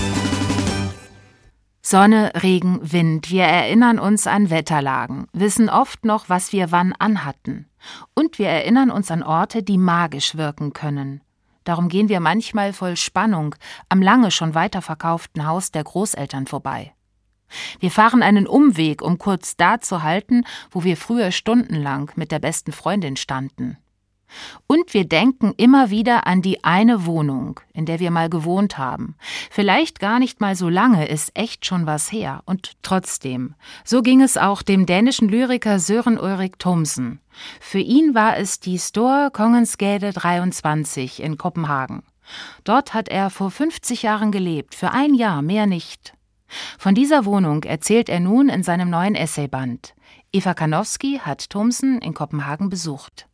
Sonne, Regen, Wind. Wir erinnern uns an Wetterlagen, wissen oft noch, was wir wann anhatten. Und wir erinnern uns an Orte, die magisch wirken können. Darum gehen wir manchmal voll Spannung am lange schon weiterverkauften Haus der Großeltern vorbei. Wir fahren einen Umweg, um kurz da zu halten, wo wir früher stundenlang mit der besten Freundin standen. Und wir denken immer wieder an die eine Wohnung, in der wir mal gewohnt haben. Vielleicht gar nicht mal so lange, ist echt schon was her. Und trotzdem, so ging es auch dem dänischen Lyriker Søren Ulrik Thomsen. Für ihn war es die Store Kongensgade 23 in Kopenhagen. Dort hat er vor 50 Jahren gelebt, für ein Jahr, mehr nicht. Von dieser Wohnung erzählt er nun in seinem neuen Essayband. Eva Karnowski hat Thomsen in Kopenhagen besucht.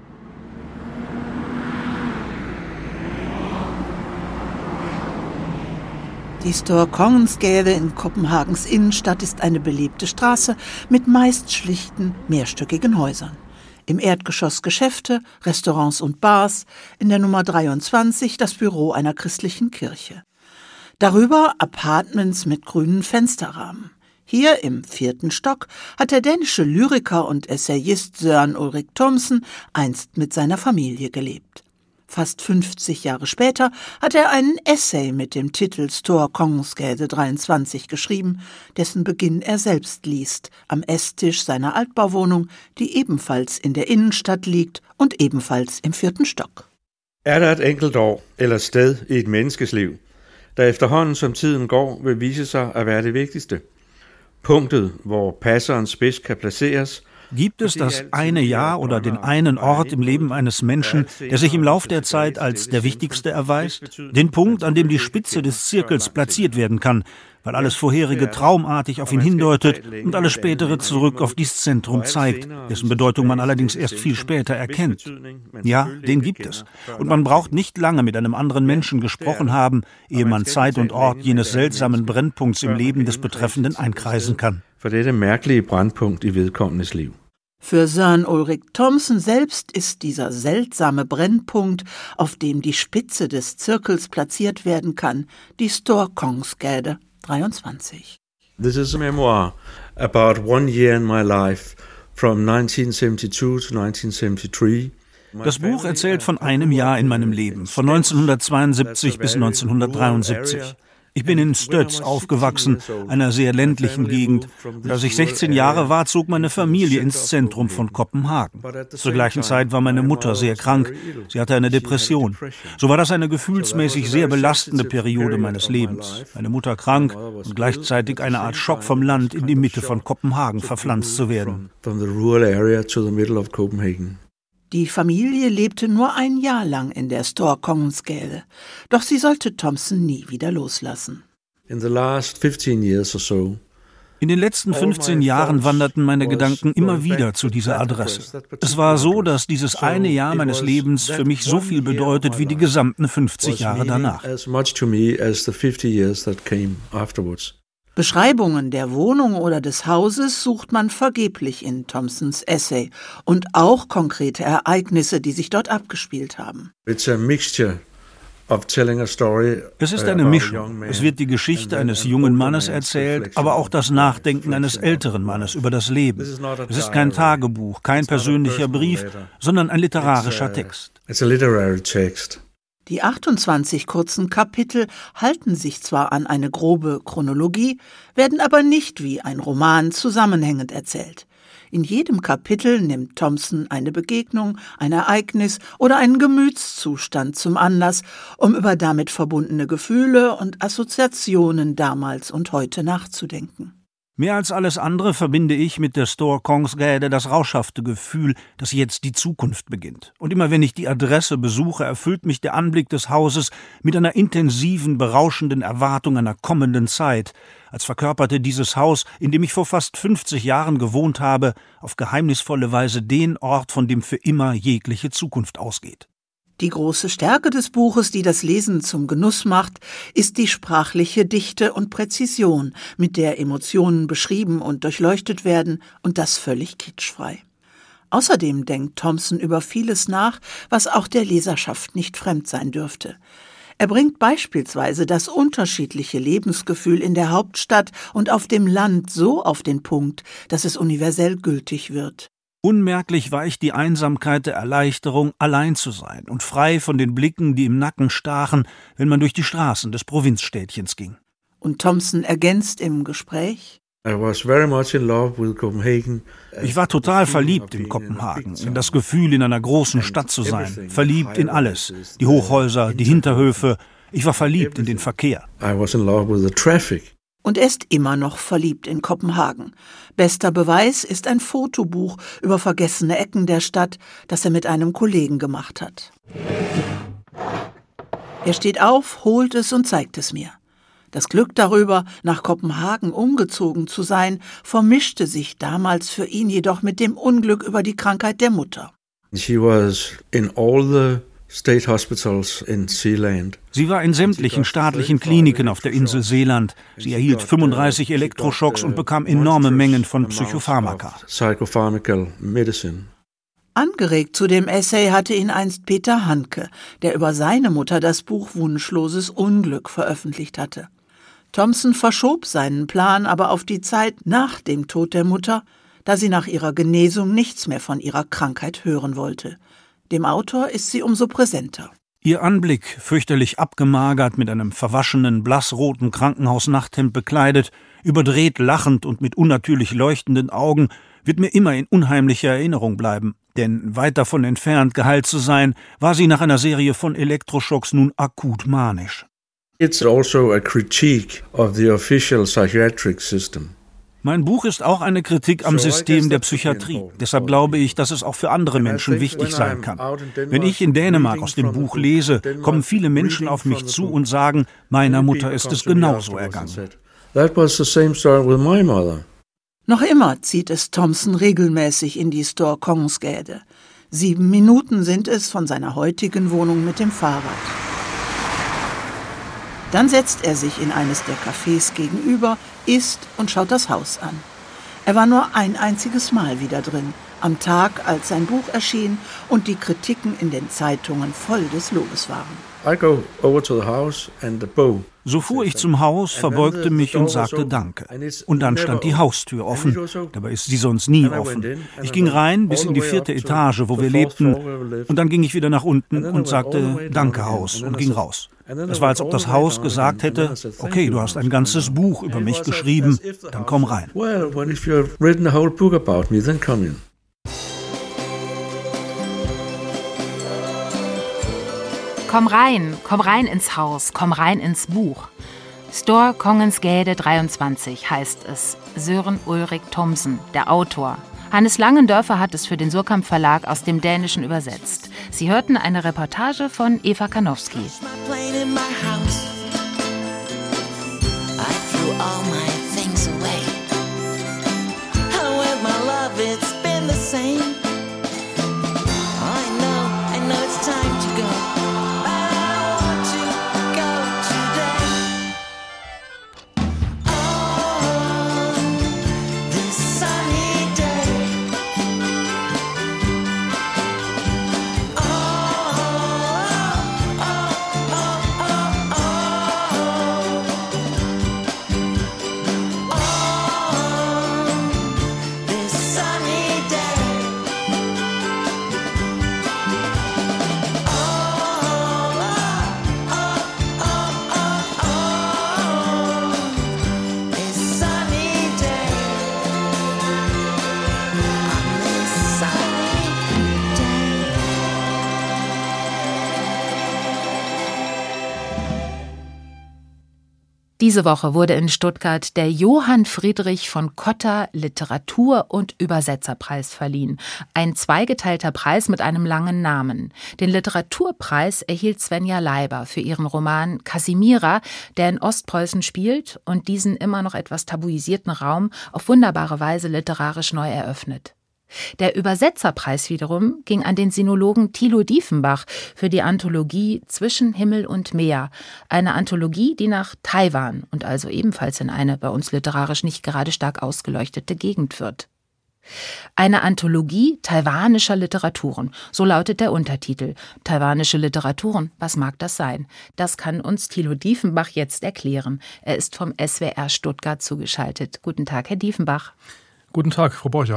Die Store Kongensgade in Kopenhagens Innenstadt ist eine belebte Straße mit meist schlichten, mehrstöckigen Häusern. Im Erdgeschoss Geschäfte, Restaurants und Bars, in der Nummer 23 das Büro einer christlichen Kirche. Darüber Apartments mit grünen Fensterrahmen. Hier im 4. Stock hat der dänische Lyriker und Essayist Søren Ulrik Thomsen einst mit seiner Familie gelebt. Fast 50 Jahre später hat er einen Essay mit dem Titel Store Kongensgade 23 geschrieben, dessen Beginn er selbst liest, am Esstisch seiner Altbauwohnung, die ebenfalls in der Innenstadt liegt und ebenfalls im 4. Stock. Der et enkelt år eller sted i et menneskes liv, der efterhånden som tiden går vil vise sig at være det vigtigste? Punktet, hvor passerens spids kan placeres. Gibt es das eine Jahr oder den einen Ort im Leben eines Menschen, der sich im Lauf der Zeit als der wichtigste erweist? Den Punkt, an dem die Spitze des Zirkels platziert werden kann, weil alles Vorherige traumartig auf ihn hindeutet und alles Spätere zurück auf dieses Zentrum zeigt, dessen Bedeutung man allerdings erst viel später erkennt. Ja, den gibt es. Und man braucht nicht lange mit einem anderen Menschen gesprochen haben, ehe man Zeit und Ort jenes seltsamen Brennpunkts im Leben des Betreffenden einkreisen kann. For dette mærkelige brandpunkt i vedkommendes liv. Für Søren Ulrik Thomsen selbst ist dieser seltsame Brennpunkt, auf dem die Spitze des Zirkels platziert werden kann, die Store Kongensgade 23. This is a memoir about 1 year in my life, from 1972 to 1973. Das Buch erzählt von einem Jahr in meinem Leben, von 1972 bis 1973. Ich bin in Stötz aufgewachsen, einer sehr ländlichen Gegend. Und als ich 16 Jahre war, zog meine Familie ins Zentrum von Kopenhagen. Zur gleichen Zeit war meine Mutter sehr krank. Sie hatte eine Depression. So war das eine gefühlsmäßig sehr belastende Periode meines Lebens. Meine Mutter krank und gleichzeitig eine Art Schock vom Land in die Mitte von Kopenhagen verpflanzt zu werden. Die Familie lebte nur ein Jahr lang in der Store Kongensgade, doch sie sollte Thomsen nie wieder loslassen. In den letzten 15 Jahren wanderten meine Gedanken immer wieder zu dieser Adresse. Es war so, dass dieses eine Jahr meines Lebens für mich so viel bedeutet wie die gesamten 50 Jahre danach. Beschreibungen der Wohnung oder des Hauses sucht man vergeblich in Thomsens Essay und auch konkrete Ereignisse, die sich dort abgespielt haben. Es ist eine Mischung. Es wird die Geschichte eines jungen Mannes erzählt, aber auch das Nachdenken eines älteren Mannes über das Leben. Es ist kein Tagebuch, kein persönlicher Brief, sondern ein literarischer Text. Die 28 kurzen Kapitel halten sich zwar an eine grobe Chronologie, werden aber nicht wie ein Roman zusammenhängend erzählt. In jedem Kapitel nimmt Thomsen eine Begegnung, ein Ereignis oder einen Gemütszustand zum Anlass, um über damit verbundene Gefühle und Assoziationen damals und heute nachzudenken. Mehr als alles andere verbinde ich mit der Store Kongensgade das rauschhafte Gefühl, dass jetzt die Zukunft beginnt. Und immer wenn ich die Adresse besuche, erfüllt mich der Anblick des Hauses mit einer intensiven, berauschenden Erwartung einer kommenden Zeit, als verkörperte dieses Haus, in dem ich vor fast 50 Jahren gewohnt habe, auf geheimnisvolle Weise den Ort, von dem für immer jegliche Zukunft ausgeht. Die große Stärke des Buches, die das Lesen zum Genuss macht, ist die sprachliche Dichte und Präzision, mit der Emotionen beschrieben und durchleuchtet werden, und das völlig kitschfrei. Außerdem denkt Thomsen über vieles nach, was auch der Leserschaft nicht fremd sein dürfte. Er bringt beispielsweise das unterschiedliche Lebensgefühl in der Hauptstadt und auf dem Land so auf den Punkt, dass es universell gültig wird. Unmerklich war ich die Einsamkeit der Erleichterung, allein zu sein und frei von den Blicken, die im Nacken stachen, wenn man durch die Straßen des Provinzstädtchens ging. Und Thomsen ergänzt im Gespräch: I was very much in love with Copenhagen. Ich war total verliebt in Kopenhagen, in das Gefühl, in einer großen Stadt zu sein. Verliebt in alles. Die Hochhäuser, die Hinterhöfe. Ich war verliebt in den Verkehr. I was in love with the traffic. Und er ist immer noch verliebt in Kopenhagen. Bester Beweis ist ein Fotobuch über vergessene Ecken der Stadt, das er mit einem Kollegen gemacht hat. Er steht auf, holt es und zeigt es mir. Das Glück darüber, nach Kopenhagen umgezogen zu sein, vermischte sich damals für ihn jedoch mit dem Unglück über die Krankheit der Mutter. She was in all the state hospitals in Sealand. Sie war in sämtlichen staatlichen Kliniken auf der Insel Seeland. Sie erhielt 35 Elektroschocks und bekam enorme Mengen von Psychopharmaka. Psychopharmacal medicine. Angeregt zu dem Essay hatte ihn einst Peter Handke, der über seine Mutter das Buch Wunschloses Unglück veröffentlicht hatte. Thomsen verschob seinen Plan aber auf die Zeit nach dem Tod der Mutter, da sie nach ihrer Genesung nichts mehr von ihrer Krankheit hören wollte. Dem Autor ist sie umso präsenter. Ihr Anblick, fürchterlich abgemagert, mit einem verwaschenen, blassroten Krankenhausnachthemd bekleidet, überdreht lachend und mit unnatürlich leuchtenden Augen, wird mir immer in unheimlicher Erinnerung bleiben. Denn weit davon entfernt, geheilt zu sein, war sie nach einer Serie von Elektroschocks nun akut manisch. It's also a critique of the official psychiatric system. Mein Buch ist auch eine Kritik am System der Psychiatrie. Deshalb glaube ich, dass es auch für andere Menschen wichtig sein kann. Wenn ich in Dänemark aus dem Buch lese, kommen viele Menschen auf mich zu und sagen, meiner Mutter ist es genauso ergangen. That was the same story with my mother. Noch immer zieht es Thomsen regelmäßig in die Store Kongsgade. 7 Minuten sind es von seiner heutigen Wohnung mit dem Fahrrad. Dann setzt er sich in eines der Cafés gegenüber, isst und schaut das Haus an. Er war nur ein einziges Mal wieder drin, am Tag, als sein Buch erschien und die Kritiken in den Zeitungen voll des Lobes waren. I go over to the house and the bow. So fuhr ich zum Haus, verbeugte mich und sagte Danke. Und dann stand die Haustür offen. Dabei ist sie sonst nie offen. Ich ging rein bis in die 4. Etage, wo wir lebten. Und dann ging ich wieder nach unten und sagte Danke, Haus, und ging raus. Es war, als ob das Haus gesagt hätte, okay, du hast ein ganzes Buch über mich geschrieben, dann komm rein. Well, when if you've written a whole book about me, then come in. Komm rein ins Haus, komm rein ins Buch. Store Kongensgade 23 heißt es. Søren Ulrik Thomsen, der Autor. Hannes Langendörfer hat es für den Surkamp Verlag aus dem Dänischen übersetzt. Sie hörten eine Reportage von Eva Karnowski. Diese Woche wurde in Stuttgart der Johann Friedrich von Cotta Literatur- und Übersetzerpreis verliehen. Ein zweigeteilter Preis mit einem langen Namen. Den Literaturpreis erhielt Svenja Leiber für ihren Roman Kasimira, der in Ostpreußen spielt und diesen immer noch etwas tabuisierten Raum auf wunderbare Weise literarisch neu eröffnet. Der Übersetzerpreis wiederum ging an den Sinologen Thilo Diefenbach für die Anthologie Zwischen Himmel und Meer, eine Anthologie, die nach Taiwan und also ebenfalls in eine bei uns literarisch nicht gerade stark ausgeleuchtete Gegend führt. Eine Anthologie taiwanischer Literaturen, so lautet der Untertitel. Taiwanische Literaturen, was mag das sein? Das kann uns Thilo Diefenbach jetzt erklären. Er ist vom SWR Stuttgart zugeschaltet. Guten Tag, Herr Diefenbach. Guten Tag, Frau Borchardt.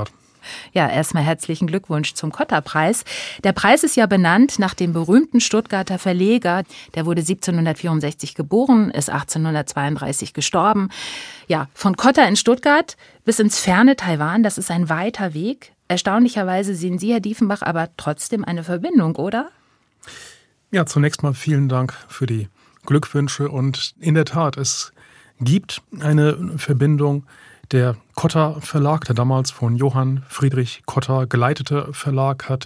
Ja, erstmal herzlichen Glückwunsch zum Kotter-Preis. Der Preis ist ja benannt nach dem berühmten Stuttgarter Verleger. Der wurde 1764 geboren, ist 1832 gestorben. Ja, von Kotter in Stuttgart bis ins ferne Taiwan, das ist ein weiter Weg. Erstaunlicherweise sehen Sie, Herr Diefenbach, aber trotzdem eine Verbindung, oder? Ja, zunächst mal vielen Dank für die Glückwünsche. Und in der Tat, es gibt eine Verbindung. Der Kotter Verlag, der damals von Johann Friedrich Kotter geleitete Verlag, hat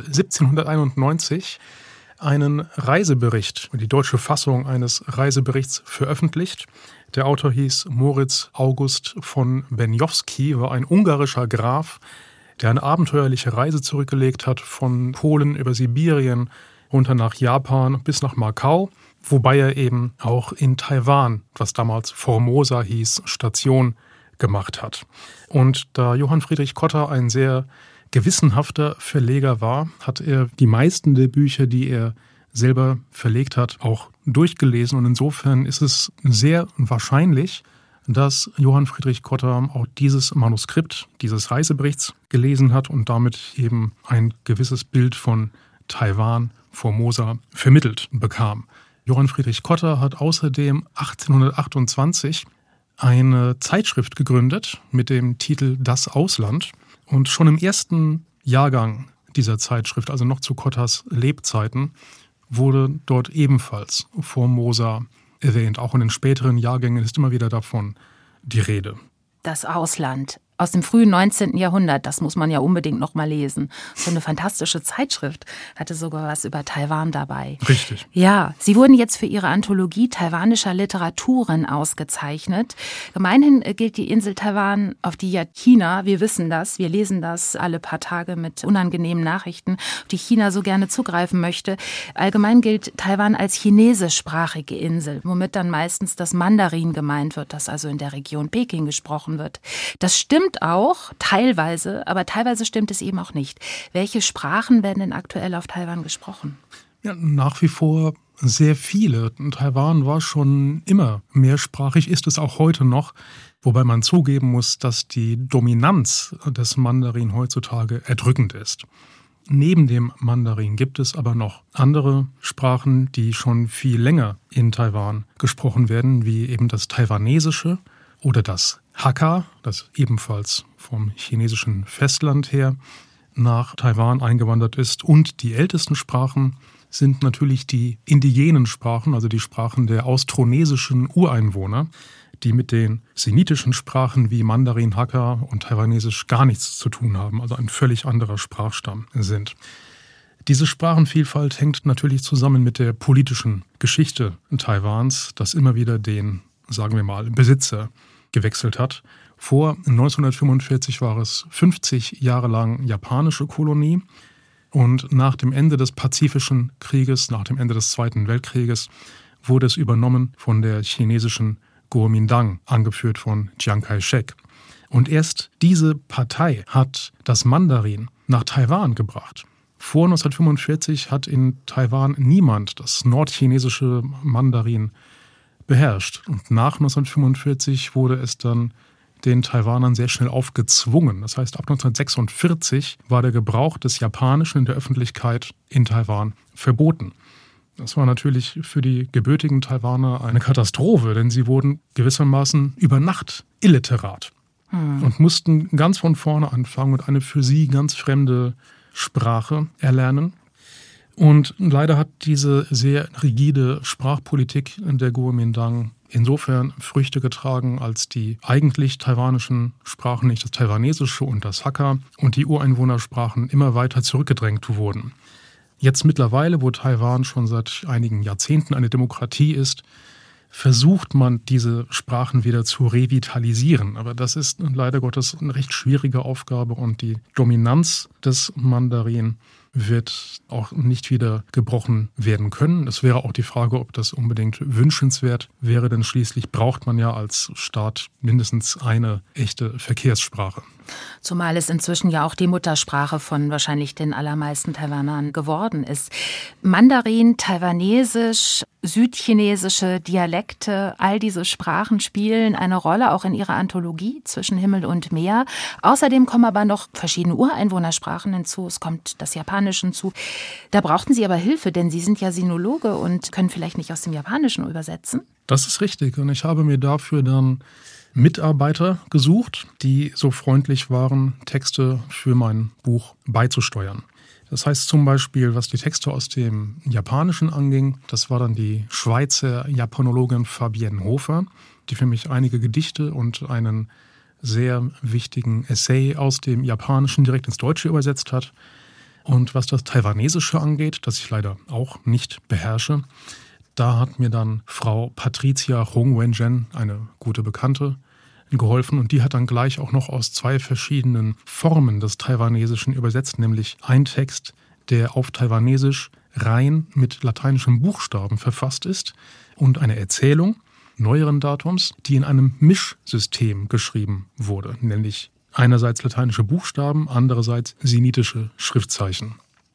1791 einen Reisebericht, die deutsche Fassung eines Reiseberichts veröffentlicht. Der Autor hieß Moritz August von Benjowski, war ein ungarischer Graf, der eine abenteuerliche Reise zurückgelegt hat von Polen über Sibirien runter nach Japan bis nach Macau, wobei er eben auch in Taiwan, was damals Formosa hieß, Station gemacht hat. Und da Johann Friedrich Kotter ein sehr gewissenhafter Verleger war, hat er die meisten der Bücher, die er selber verlegt hat, auch durchgelesen. Und insofern ist es sehr wahrscheinlich, dass Johann Friedrich Kotter auch dieses Manuskript dieses Reiseberichts gelesen hat und damit eben ein gewisses Bild von Taiwan, Formosa, vermittelt bekam. Johann Friedrich Kotter hat außerdem 1828 eine Zeitschrift gegründet mit dem Titel Das Ausland. Und schon im ersten Jahrgang dieser Zeitschrift, also noch zu Kotters Lebzeiten, wurde dort ebenfalls Formosa erwähnt. Auch in den späteren Jahrgängen ist immer wieder davon die Rede. Das Ausland. Aus dem frühen 19. Jahrhundert, das muss man ja unbedingt noch mal lesen. So eine fantastische Zeitschrift, hatte sogar was über Taiwan dabei. Richtig. Ja, Sie wurden jetzt für Ihre Anthologie taiwanischer Literaturen ausgezeichnet. Gemeinhin gilt die Insel Taiwan, auf die ja China, wir wissen das, wir lesen das alle paar Tage mit unangenehmen Nachrichten, auf die China so gerne zugreifen möchte. Allgemein gilt Taiwan als chinesischsprachige Insel, womit dann meistens das Mandarin gemeint wird, das also in der Region Peking gesprochen wird. Das stimmt auch, teilweise, aber teilweise stimmt es eben auch nicht. Welche Sprachen werden denn aktuell auf Taiwan gesprochen? Ja, nach wie vor sehr viele. Taiwan war schon immer mehrsprachig, ist es auch heute noch, wobei man zugeben muss, dass die Dominanz des Mandarin heutzutage erdrückend ist. Neben dem Mandarin gibt es aber noch andere Sprachen, die schon viel länger in Taiwan gesprochen werden, wie eben das Taiwanesische oder das Hakka, das ebenfalls vom chinesischen Festland her nach Taiwan eingewandert ist. Und die ältesten Sprachen sind natürlich die indigenen Sprachen, also die Sprachen der austronesischen Ureinwohner, die mit den semitischen Sprachen wie Mandarin, Hakka und Taiwanesisch gar nichts zu tun haben, also ein völlig anderer Sprachstamm sind. Diese Sprachenvielfalt hängt natürlich zusammen mit der politischen Geschichte Taiwans, das immer wieder den, sagen wir mal, Besitzer gewechselt hat. Vor 1945 war es 50 Jahre lang japanische Kolonie und nach dem Ende des Pazifischen Krieges, nach dem Ende des Zweiten Weltkrieges, wurde es übernommen von der chinesischen Kuomintang, angeführt von Chiang Kai-shek. Und erst diese Partei hat das Mandarin nach Taiwan gebracht. Vor 1945 hat in Taiwan niemand das nordchinesische Mandarin beherrscht. Und nach 1945 wurde es dann den Taiwanern sehr schnell aufgezwungen. Das heißt, ab 1946 war der Gebrauch des Japanischen in der Öffentlichkeit in Taiwan verboten. Das war natürlich für die gebürtigen Taiwaner eine Katastrophe, denn sie wurden gewissermaßen über Nacht illiterat und mussten ganz von vorne anfangen und eine für sie ganz fremde Sprache erlernen. Und leider hat diese sehr rigide Sprachpolitik der Kuomintang insofern Früchte getragen, als die eigentlich taiwanischen Sprachen, nicht das Taiwanesische und das Hakka und die Ureinwohnersprachen immer weiter zurückgedrängt wurden. Jetzt mittlerweile, wo Taiwan schon seit einigen Jahrzehnten eine Demokratie ist, versucht man, diese Sprachen wieder zu revitalisieren. Aber das ist leider Gottes eine recht schwierige Aufgabe und die Dominanz des Mandarin wird auch nicht wieder gebrochen werden können. Es wäre auch die Frage, ob das unbedingt wünschenswert wäre, denn schließlich braucht man ja als Staat mindestens eine echte Verkehrssprache. Zumal es inzwischen ja auch die Muttersprache von wahrscheinlich den allermeisten Taiwanern geworden ist. Mandarin, Taiwanesisch, südchinesische Dialekte, all diese Sprachen spielen eine Rolle, auch in ihrer Anthologie Zwischen Himmel und Meer. Außerdem kommen aber noch verschiedene Ureinwohnersprachen hinzu. Es kommt das Japanische hinzu. Da brauchten Sie aber Hilfe, denn Sie sind ja Sinologe und können vielleicht nicht aus dem Japanischen übersetzen. Das ist richtig. Und ich habe mir dafür dann Mitarbeiter gesucht, die so freundlich waren, Texte für mein Buch beizusteuern. Das heißt zum Beispiel, was die Texte aus dem Japanischen anging, das war dann die Schweizer Japanologin Fabienne Hofer, die für mich einige Gedichte und einen sehr wichtigen Essay aus dem Japanischen direkt ins Deutsche übersetzt hat. Und was das Taiwanesische angeht, das ich leider auch nicht beherrsche, da hat mir dann Frau Patricia Hong Wen-jen, eine gute Bekannte, geholfen. Und die hat dann gleich auch noch aus 2 verschiedenen Formen des Taiwanesischen übersetzt, nämlich ein Text, der auf Taiwanesisch rein mit lateinischen Buchstaben verfasst ist und eine Erzählung neueren Datums, die in einem Mischsystem geschrieben wurde, nämlich einerseits lateinische Buchstaben, andererseits semitische Schriftzeichen.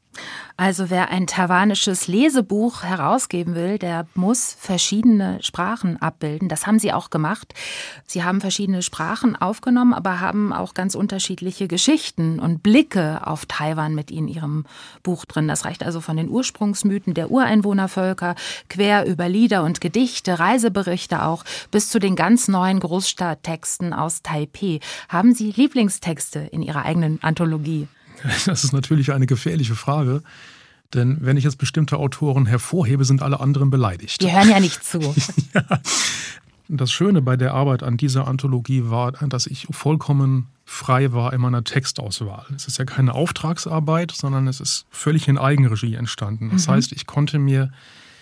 Also wer ein taiwanisches Lesebuch herausgeben will, der muss verschiedene Sprachen abbilden. Das haben Sie auch gemacht. Sie haben verschiedene Sprachen aufgenommen, aber haben auch ganz unterschiedliche Geschichten und Blicke auf Taiwan mit in Ihrem Buch drin. Das reicht also von den Ursprungsmythen der Ureinwohnervölker, quer über Lieder und Gedichte, Reiseberichte auch, bis zu den ganz neuen Großstadttexten aus Taipeh. Haben Sie Lieblingstexte in Ihrer eigenen Anthologie? Das ist natürlich eine gefährliche Frage, denn wenn ich jetzt bestimmte Autoren hervorhebe, sind alle anderen beleidigt. Die hören ja nicht zu. Ja. Das Schöne bei der Arbeit an dieser Anthologie war, dass ich vollkommen frei war in meiner Textauswahl. Es ist ja keine Auftragsarbeit, sondern es ist völlig in Eigenregie entstanden. Das heißt, ich konnte mir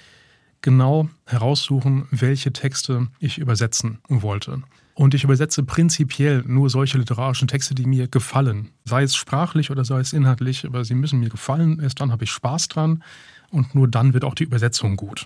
genau heraussuchen, welche Texte ich übersetzen wollte. Und ich übersetze prinzipiell nur solche literarischen Texte, die mir gefallen. Sei es sprachlich oder sei es inhaltlich, aber sie müssen mir gefallen. Erst dann habe ich Spaß dran und nur dann wird auch die Übersetzung gut.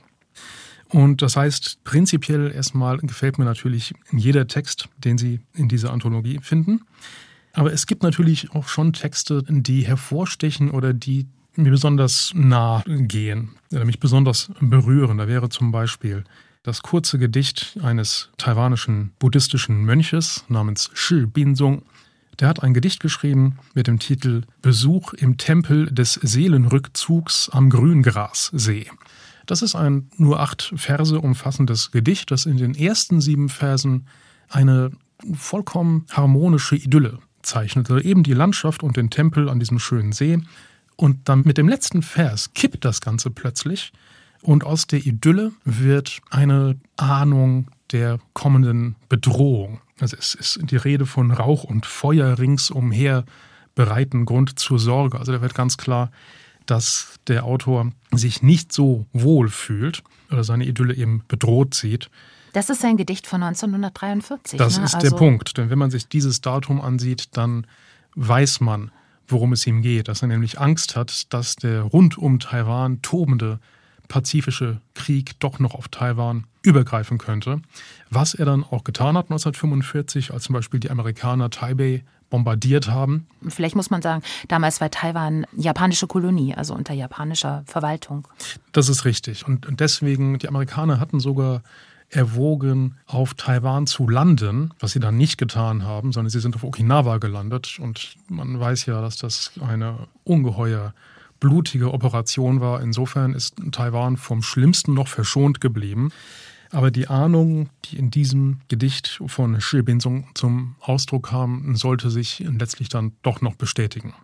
Und das heißt, prinzipiell erstmal gefällt mir natürlich jeder Text, den Sie in dieser Anthologie finden. Aber es gibt natürlich auch schon Texte, die hervorstechen oder die mir besonders nah gehen oder mich besonders berühren. Da wäre zum Beispiel das kurze Gedicht eines taiwanischen buddhistischen Mönches namens Shi Binzong. Der hat ein Gedicht geschrieben mit dem Titel Besuch im Tempel des Seelenrückzugs am Grüngrassee. Das ist ein nur 8 Verse umfassendes Gedicht, das in den ersten 7 Versen eine vollkommen harmonische Idylle zeichnete. Eben die Landschaft und den Tempel an diesem schönen See. Und dann mit dem letzten Vers kippt das Ganze plötzlich. Und aus der Idylle wird eine Ahnung der kommenden Bedrohung. Also es ist die Rede von Rauch und Feuer ringsumher bereiten Grund zur Sorge. Also da wird ganz klar, dass der Autor sich nicht so wohl fühlt oder seine Idylle eben bedroht sieht. Das ist ein Gedicht von 1943. Das ist der Punkt. Denn wenn man sich dieses Datum ansieht, dann weiß man, worum es ihm geht. Dass er nämlich Angst hat, dass der rund um Taiwan tobende pazifische Krieg doch noch auf Taiwan übergreifen könnte. Was er dann auch getan hat 1945, als zum Beispiel die Amerikaner Taipei bombardiert haben. Vielleicht muss man sagen, damals war Taiwan japanische Kolonie, also unter japanischer Verwaltung. Das ist richtig. Und deswegen, die Amerikaner hatten sogar erwogen, auf Taiwan zu landen, was sie dann nicht getan haben, sondern sie sind auf Okinawa gelandet. Und man weiß ja, dass das eine ungeheuer blutige Operation war. Insofern ist Taiwan vom Schlimmsten noch verschont geblieben. Aber die Ahnung, die in diesem Gedicht von Shi Binzong zum Ausdruck kam, sollte sich letztlich dann doch noch bestätigen.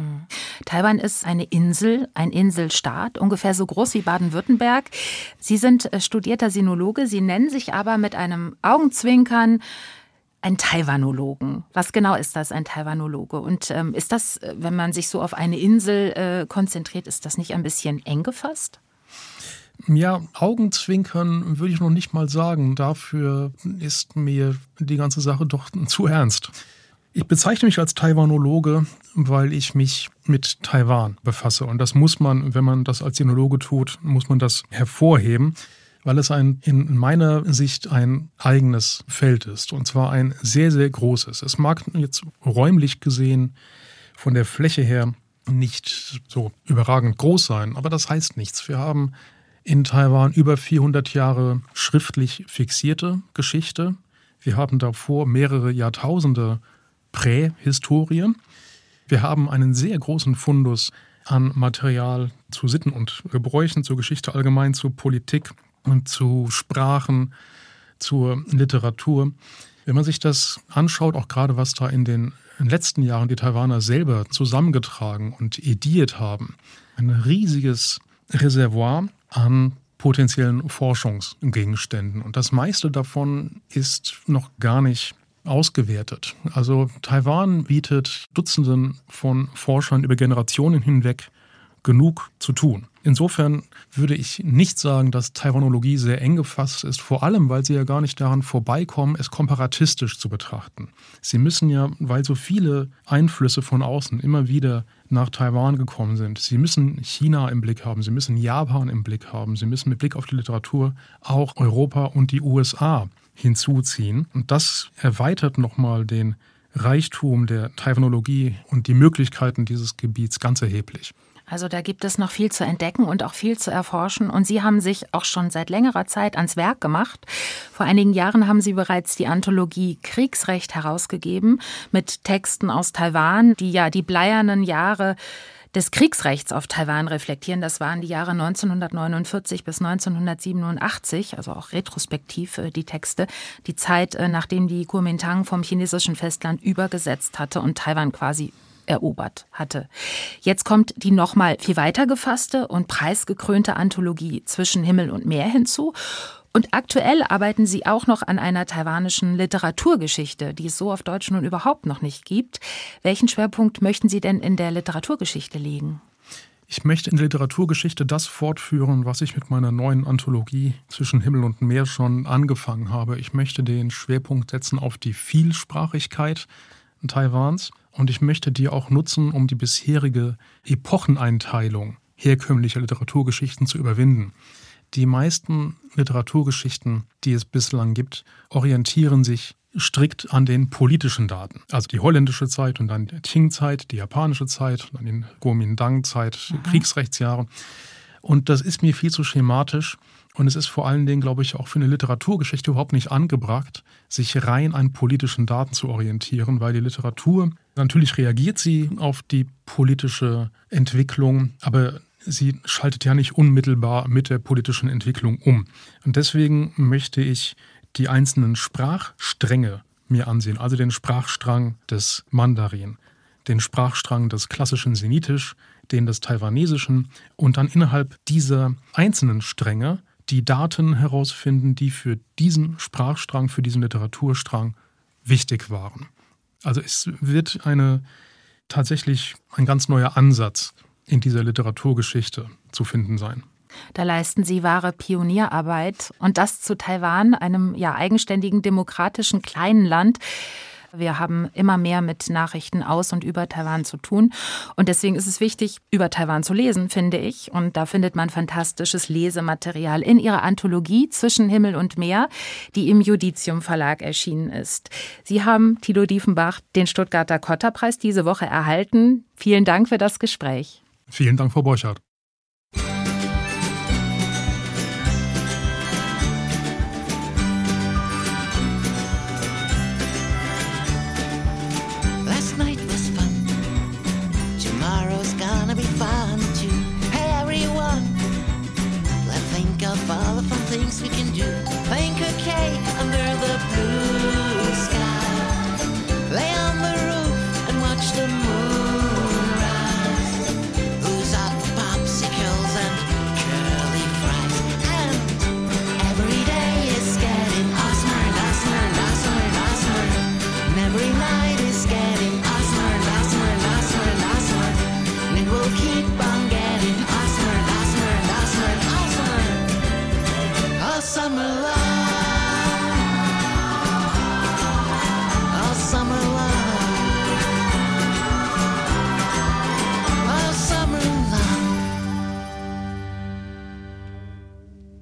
Taiwan ist eine Insel, ein Inselstaat, ungefähr so groß wie Baden-Württemberg. Sie sind studierter Sinologe, Sie nennen sich aber mit einem Augenzwinkern ein Taiwanologen. Was genau ist das, ein Taiwanologe? Und ist das, wenn man sich so auf eine Insel konzentriert, ist das nicht ein bisschen eng gefasst? Ja, Augenzwinkern würde ich noch nicht mal sagen. Dafür ist mir die ganze Sache doch zu ernst. Ich bezeichne mich als Taiwanologe, weil ich mich mit Taiwan befasse. Und das muss man, wenn man das als Sinologe tut, muss man das hervorheben, weil es in meiner Sicht ein eigenes Feld ist. Und zwar ein sehr, sehr großes. Es mag jetzt räumlich gesehen von der Fläche her nicht so überragend groß sein, aber das heißt nichts. Wir haben in Taiwan über 400 Jahre schriftlich fixierte Geschichte. Wir haben davor mehrere Jahrtausende Prähistorie. Wir haben einen sehr großen Fundus an Material zu Sitten und Gebräuchen, zur Geschichte allgemein, zu Politik und zu Sprachen, zur Literatur. Wenn man sich das anschaut, auch gerade was da in den letzten Jahren die Taiwaner selber zusammengetragen und ediert haben, ein riesiges Reservoir an potenziellen Forschungsgegenständen. Und das meiste davon ist noch gar nicht ausgewertet. Also Taiwan bietet Dutzenden von Forschern über Generationen hinweg genug zu tun. Insofern würde ich nicht sagen, dass Taiwanologie sehr eng gefasst ist, vor allem, weil sie ja gar nicht daran vorbeikommen, es komparatistisch zu betrachten. Sie müssen ja, weil so viele Einflüsse von außen immer wieder nach Taiwan gekommen sind, sie müssen China im Blick haben, sie müssen Japan im Blick haben, sie müssen mit Blick auf die Literatur auch Europa und die USA hinzuziehen. Und das erweitert nochmal den Reichtum der Taiwanologie und die Möglichkeiten dieses Gebiets ganz erheblich. Also da gibt es noch viel zu entdecken und auch viel zu erforschen. Und Sie haben sich auch schon seit längerer Zeit ans Werk gemacht. Vor einigen Jahren haben Sie bereits die Anthologie Kriegsrecht herausgegeben mit Texten aus Taiwan, die ja die bleiernen Jahre des Kriegsrechts auf Taiwan reflektieren. Das waren die Jahre 1949 bis 1987, also auch retrospektiv die Texte. Die Zeit, nachdem die Kuomintang vom chinesischen Festland übergesetzt hatte und Taiwan quasi erobert hatte. Jetzt kommt die nochmal viel weiter gefasste und preisgekrönte Anthologie Zwischen Himmel und Meer hinzu. Und aktuell arbeiten Sie auch noch an einer taiwanischen Literaturgeschichte, die es so auf Deutsch nun überhaupt noch nicht gibt. Welchen Schwerpunkt möchten Sie denn in der Literaturgeschichte legen? Ich möchte in der Literaturgeschichte das fortführen, was ich mit meiner neuen Anthologie Zwischen Himmel und Meer schon angefangen habe. Ich möchte den Schwerpunkt setzen auf die Vielsprachigkeit Taiwans. Und ich möchte die auch nutzen, um die bisherige Epocheneinteilung herkömmlicher Literaturgeschichten zu überwinden. Die meisten Literaturgeschichten, die es bislang gibt, orientieren sich strikt an den politischen Daten. Also die holländische Zeit und dann die Qing-Zeit, die japanische Zeit und dann die Kuomintang-Zeit, Kriegsrechtsjahre. Und das ist mir viel zu schematisch. Und es ist vor allen Dingen, glaube ich, auch für eine Literaturgeschichte überhaupt nicht angebracht, sich rein an politischen Daten zu orientieren, weil die Literatur, natürlich reagiert sie auf die politische Entwicklung, aber sie schaltet ja nicht unmittelbar mit der politischen Entwicklung um. Und deswegen möchte ich die einzelnen Sprachstränge mir ansehen, also den Sprachstrang des Mandarin, den Sprachstrang des klassischen Sinitisch, den des Taiwanesischen und dann innerhalb dieser einzelnen Stränge die Daten herausfinden, die für diesen Sprachstrang, für diesen Literaturstrang wichtig waren. Also es wird tatsächlich ein ganz neuer Ansatz in dieser Literaturgeschichte zu finden sein. Da leisten Sie wahre Pionierarbeit und das zu Taiwan, einem eigenständigen, demokratischen kleinen Land. Wir haben immer mehr mit Nachrichten aus und über Taiwan zu tun. Und deswegen ist es wichtig, über Taiwan zu lesen, finde ich. Und da findet man fantastisches Lesematerial in Ihrer Anthologie Zwischen Himmel und Meer, die im Judicium Verlag erschienen ist. Sie haben, Thilo Diefenbach, den Stuttgarter Cotta-Preis diese Woche erhalten. Vielen Dank für das Gespräch. Vielen Dank, Frau Borchardt. All the fun things we can do. Think okay under the blue sky. Lay on the roof and watch the moon rise. Who's up popsicles and curly fries? And every day is getting awesomer and awesomer and awesomer and awesomer. And every night is getting awesomer and awesomer and awesomer and awesomer. And it will keep on getting awesomer and awesomer and awesomer and awesomer. Summer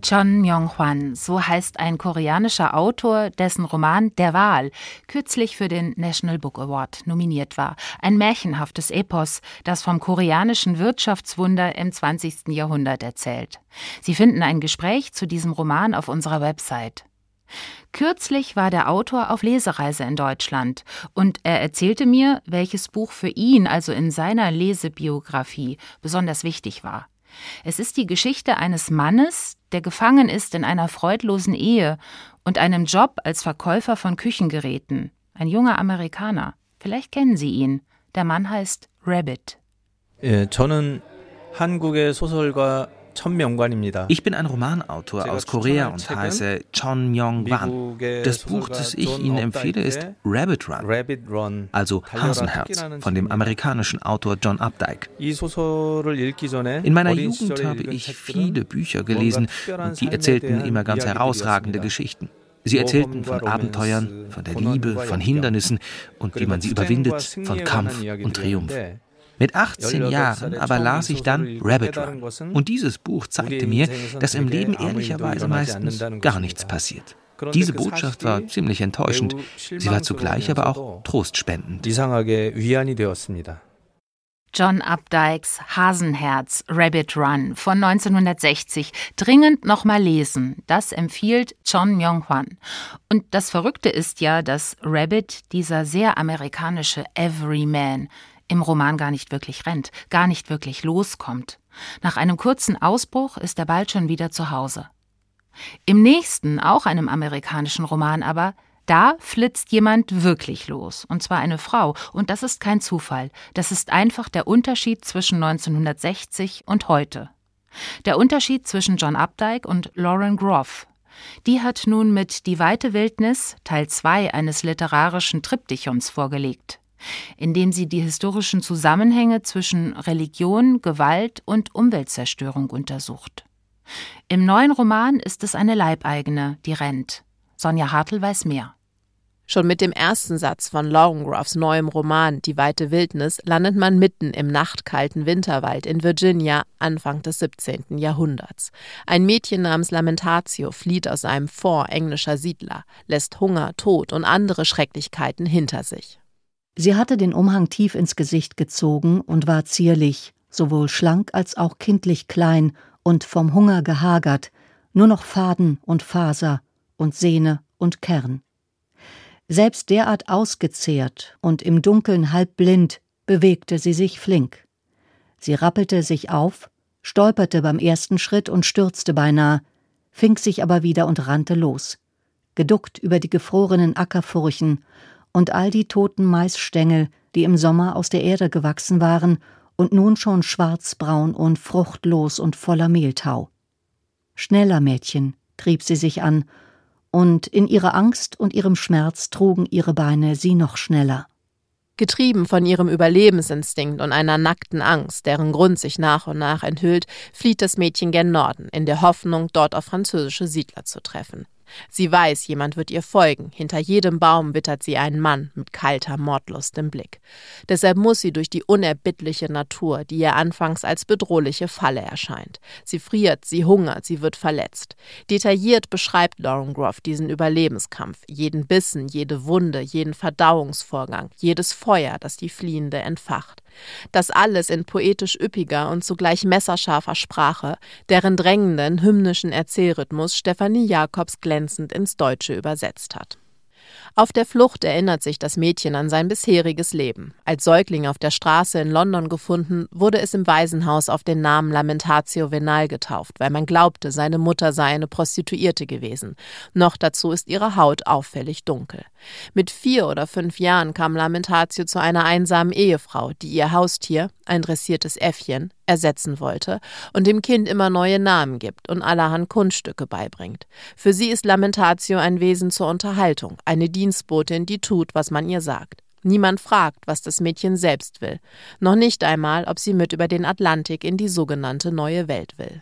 Chon Myung-hwan, so heißt ein koreanischer Autor, dessen Roman Der Wal kürzlich für den National Book Award nominiert war. Ein märchenhaftes Epos, das vom koreanischen Wirtschaftswunder im 20. Jahrhundert erzählt. Sie finden ein Gespräch zu diesem Roman auf unserer Website. Kürzlich war der Autor auf Lesereise in Deutschland und er erzählte mir, welches Buch für ihn, also in seiner Lesebiografie, besonders wichtig war. Es ist die Geschichte eines Mannes, der gefangen ist in einer freudlosen Ehe und einem Job als Verkäufer von Küchengeräten. Ein junger Amerikaner. Vielleicht kennen Sie ihn. Der Mann heißt Rabbit. 저는 한국의 소설가 천명관입니다. Ich bin ein Romanautor aus Korea und heiße Chon Myung-hwan. Das Buch, das ich Ihnen empfehle, ist Rabbit Run, also Hasenherz, von dem amerikanischen Autor John Updike. In meiner Jugend habe ich viele Bücher gelesen und die erzählten immer ganz herausragende Geschichten. Sie erzählten von Abenteuern, von der Liebe, von Hindernissen und wie man sie überwindet, von Kampf und Triumph. Mit 18 Jahren aber las ich dann Rabbit Run. Und dieses Buch zeigte mir, dass im Leben ehrlicherweise meistens gar nichts passiert. Diese Botschaft war ziemlich enttäuschend. Sie war zugleich aber auch trostspendend. John Updikes Hasenherz, Rabbit Run von 1960. Dringend nochmal lesen. Das empfiehlt Chon Myung-hwan. Und das Verrückte ist ja, dass Rabbit, dieser sehr amerikanische Everyman, im Roman gar nicht wirklich rennt, gar nicht wirklich loskommt. Nach einem kurzen Ausbruch ist er bald schon wieder zu Hause. Im nächsten, auch einem amerikanischen Roman aber, da flitzt jemand wirklich los, und zwar eine Frau, und das ist kein Zufall, das ist einfach der Unterschied zwischen 1960 und heute. Der Unterschied zwischen John Updike und Lauren Groff. Die hat nun mit Die weite Wildnis Teil 2 eines literarischen Triptychons vorgelegt, in dem sie die historischen Zusammenhänge zwischen Religion, Gewalt und Umweltzerstörung untersucht. Im neuen Roman ist es eine Leibeigene, die rennt. Sonja Hartl weiß mehr. Schon mit dem ersten Satz von Lauren Groffs neuem Roman Die weite Wildnis landet man mitten im nachtkalten Winterwald in Virginia Anfang des 17. Jahrhunderts. Ein Mädchen namens Lamentatio flieht aus einem Fort englischer Siedler, lässt Hunger, Tod und andere Schrecklichkeiten hinter sich. Sie hatte den Umhang tief ins Gesicht gezogen und war zierlich, sowohl schlank als auch kindlich klein und vom Hunger gehagert, nur noch Faden und Faser und Sehne und Kern. Selbst derart ausgezehrt und im Dunkeln halb blind bewegte sie sich flink. Sie rappelte sich auf, stolperte beim ersten Schritt und stürzte beinahe, fing sich aber wieder und rannte los, geduckt über die gefrorenen Ackerfurchen und all die toten Maisstängel, die im Sommer aus der Erde gewachsen waren und nun schon schwarzbraun und fruchtlos und voller Mehltau. Schneller, Mädchen, trieb sie sich an, und in ihrer Angst und ihrem Schmerz trugen ihre Beine sie noch schneller. Getrieben von ihrem Überlebensinstinkt und einer nackten Angst, deren Grund sich nach und nach enthüllt, flieht das Mädchen gen Norden, in der Hoffnung, dort auf französische Siedler zu treffen. Sie weiß, jemand wird ihr folgen. Hinter jedem Baum wittert sie einen Mann mit kalter Mordlust im Blick. Deshalb muss sie durch die unerbittliche Natur, die ihr anfangs als bedrohliche Falle erscheint. Sie friert, sie hungert, sie wird verletzt. Detailliert beschreibt Lauren Groff diesen Überlebenskampf, jeden Bissen, jede Wunde, jeden Verdauungsvorgang, jedes Feuer, das die Fliehende entfacht. Das alles in poetisch üppiger und zugleich messerscharfer Sprache, deren drängenden, hymnischen Erzählrhythmus Stefanie Jacobs glänzend ins Deutsche übersetzt hat. Auf der Flucht erinnert sich das Mädchen an sein bisheriges Leben. Als Säugling auf der Straße in London gefunden, wurde es im Waisenhaus auf den Namen Lamentatio Venal getauft, weil man glaubte, seine Mutter sei eine Prostituierte gewesen. Noch dazu ist ihre Haut auffällig dunkel. Mit 4 oder 5 Jahren kam Lamentatio zu einer einsamen Ehefrau, die ihr Haustier, ein dressiertes Äffchen, ersetzen wollte und dem Kind immer neue Namen gibt und allerhand Kunststücke beibringt. Für sie ist Lamentatio ein Wesen zur Unterhaltung, eine Dienstbotin, die tut, was man ihr sagt. Niemand fragt, was das Mädchen selbst will. Noch nicht einmal, ob sie mit über den Atlantik in die sogenannte Neue Welt will.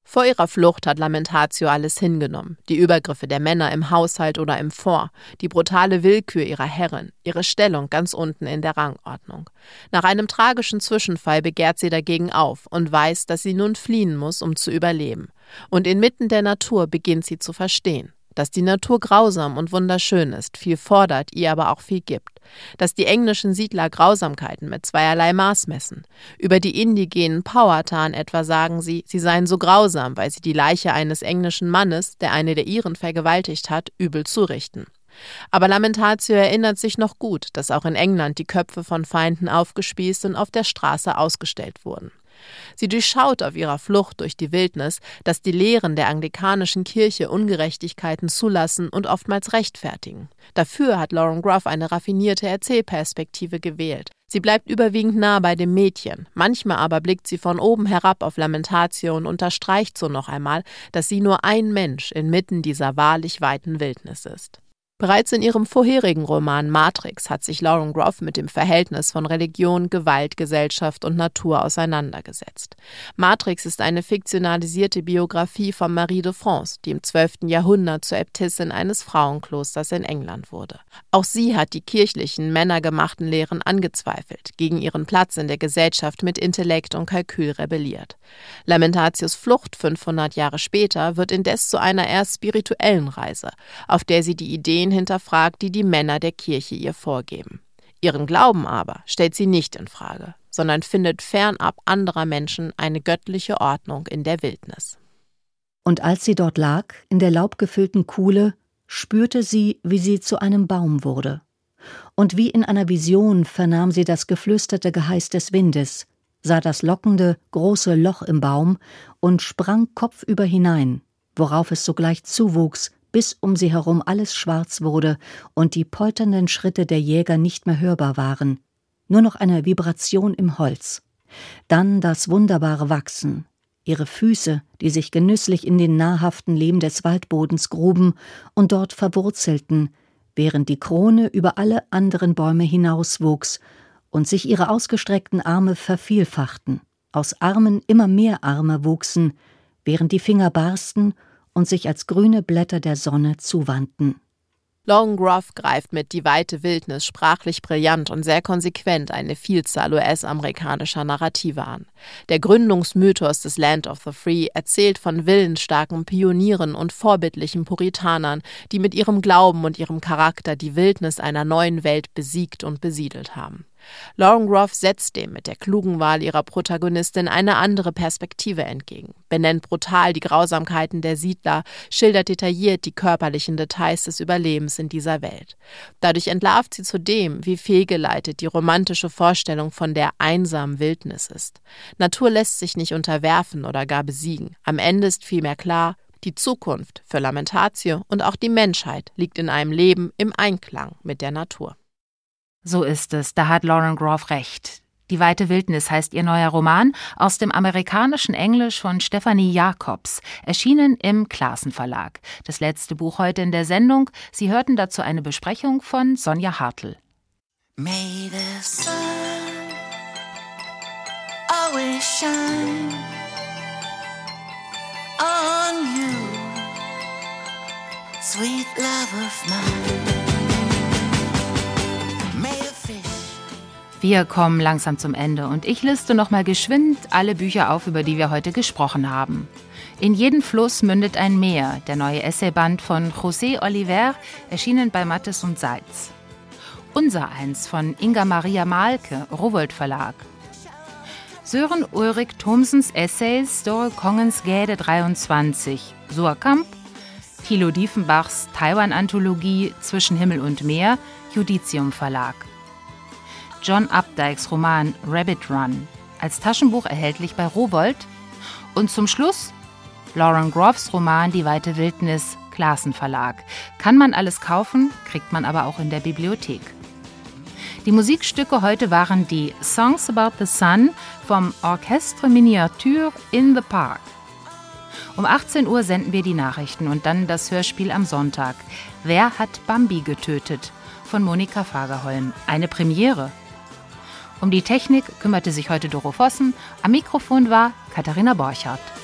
Vor ihrer Flucht hat Lamentatio alles hingenommen. Die Übergriffe der Männer im Haushalt oder im Fort, die brutale Willkür ihrer Herrin, ihre Stellung ganz unten in der Rangordnung. Nach einem tragischen Zwischenfall begehrt sie dagegen auf und weiß, dass sie nun fliehen muss, um zu überleben. Und inmitten der Natur beginnt sie zu verstehen. Dass die Natur grausam und wunderschön ist, viel fordert, ihr aber auch viel gibt. Dass die englischen Siedler Grausamkeiten mit zweierlei Maß messen. Über die indigenen Powhatan etwa sagen sie seien so grausam, weil sie die Leiche eines englischen Mannes, der eine der ihren vergewaltigt hat, übel zurichten. Aber Lamentatio erinnert sich noch gut, dass auch in England die Köpfe von Feinden aufgespießt und auf der Straße ausgestellt wurden. Sie durchschaut auf ihrer Flucht durch die Wildnis, dass die Lehren der anglikanischen Kirche Ungerechtigkeiten zulassen und oftmals rechtfertigen. Dafür hat Lauren Groff eine raffinierte Erzählperspektive gewählt. Sie bleibt überwiegend nah bei dem Mädchen, manchmal aber blickt sie von oben herab auf Lamentatio und unterstreicht so noch einmal, dass sie nur ein Mensch inmitten dieser wahrlich weiten Wildnis ist. Bereits in ihrem vorherigen Roman Matrix hat sich Lauren Groff mit dem Verhältnis von Religion, Gewalt, Gesellschaft und Natur auseinandergesetzt. Matrix ist eine fiktionalisierte Biografie von Marie de France, die im 12. Jahrhundert zur Äbtissin eines Frauenklosters in England wurde. Auch sie hat die kirchlichen, männergemachten Lehren angezweifelt, gegen ihren Platz in der Gesellschaft mit Intellekt und Kalkül rebelliert. Lamentatios Flucht 500 Jahre später wird indes zu einer eher spirituellen Reise, auf der sie die Ideen hinterfragt, die die Männer der Kirche ihr vorgeben. Ihren Glauben aber stellt sie nicht in Frage, sondern findet fernab anderer Menschen eine göttliche Ordnung in der Wildnis. Und als sie dort lag, in der laubgefüllten Kuhle, spürte sie, wie sie zu einem Baum wurde. Und wie in einer Vision vernahm sie das geflüsterte Geheiß des Windes, sah das lockende, große Loch im Baum und sprang kopfüber hinein, worauf es sogleich zuwuchs, bis um sie herum alles schwarz wurde und die polternden Schritte der Jäger nicht mehr hörbar waren, nur noch eine Vibration im Holz. Dann das wunderbare Wachsen, ihre Füße, die sich genüsslich in den nahrhaften Lehm des Waldbodens gruben und dort verwurzelten, während die Krone über alle anderen Bäume hinauswuchs und sich ihre ausgestreckten Arme vervielfachten, aus Armen immer mehr Arme wuchsen, während die Finger barsten und sich als grüne Blätter der Sonne zuwandten. Lauren Groff greift mit Die weite Wildnis sprachlich brillant und sehr konsequent eine Vielzahl US-amerikanischer Narrative an. Der Gründungsmythos des Land of the Free erzählt von willensstarken Pionieren und vorbildlichen Puritanern, die mit ihrem Glauben und ihrem Charakter die Wildnis einer neuen Welt besiegt und besiedelt haben. Lauren Groff setzt dem mit der klugen Wahl ihrer Protagonistin eine andere Perspektive entgegen, benennt brutal die Grausamkeiten der Siedler, schildert detailliert die körperlichen Details des Überlebens in dieser Welt. Dadurch entlarvt sie zudem, wie fehlgeleitet die romantische Vorstellung von der einsamen Wildnis ist. Natur lässt sich nicht unterwerfen oder gar besiegen. Am Ende ist vielmehr klar, die Zukunft für Lamentatio und auch die Menschheit liegt in einem Leben im Einklang mit der Natur. So ist es, da hat Lauren Groff recht. Die weite Wildnis heißt ihr neuer Roman, aus dem amerikanischen Englisch von Stephanie Jacobs, erschienen im Classen Verlag. Das letzte Buch heute in der Sendung. Sie hörten dazu eine Besprechung von Sonja Hartl. May the sun always shine on you, sweet love of mine. Wir kommen langsam zum Ende und ich liste noch mal geschwind alle Bücher auf, über die wir heute gesprochen haben. In jeden Fluss mündet ein Meer, der neue Essayband von José Oliver, erschienen bei Mattes und Seitz. Unsereins von Inga Maria Mahlke, Rowohlt Verlag. Sören Ulrik Thomsens Essays Store Kongensgäde 23, Surkamp. Thilo Diefenbachs Taiwan-Anthologie Zwischen Himmel und Meer, Judicium Verlag. John Updikes Roman Rabbit Run, als Taschenbuch erhältlich bei Rowohlt. Und zum Schluss Lauren Groffs Roman Die weite Wildnis, Classen Verlag. Kann man alles kaufen, kriegt man aber auch in der Bibliothek. Die Musikstücke heute waren die Songs About the Sun vom Orchestre Miniature in the Park. Um 18 Uhr senden wir die Nachrichten und dann das Hörspiel am Sonntag. Wer hat Bambi getötet? Von Monika Fagerholm. Eine Premiere. Um die Technik kümmerte sich heute Doro Vossen. Am Mikrofon war Katharina Borchardt.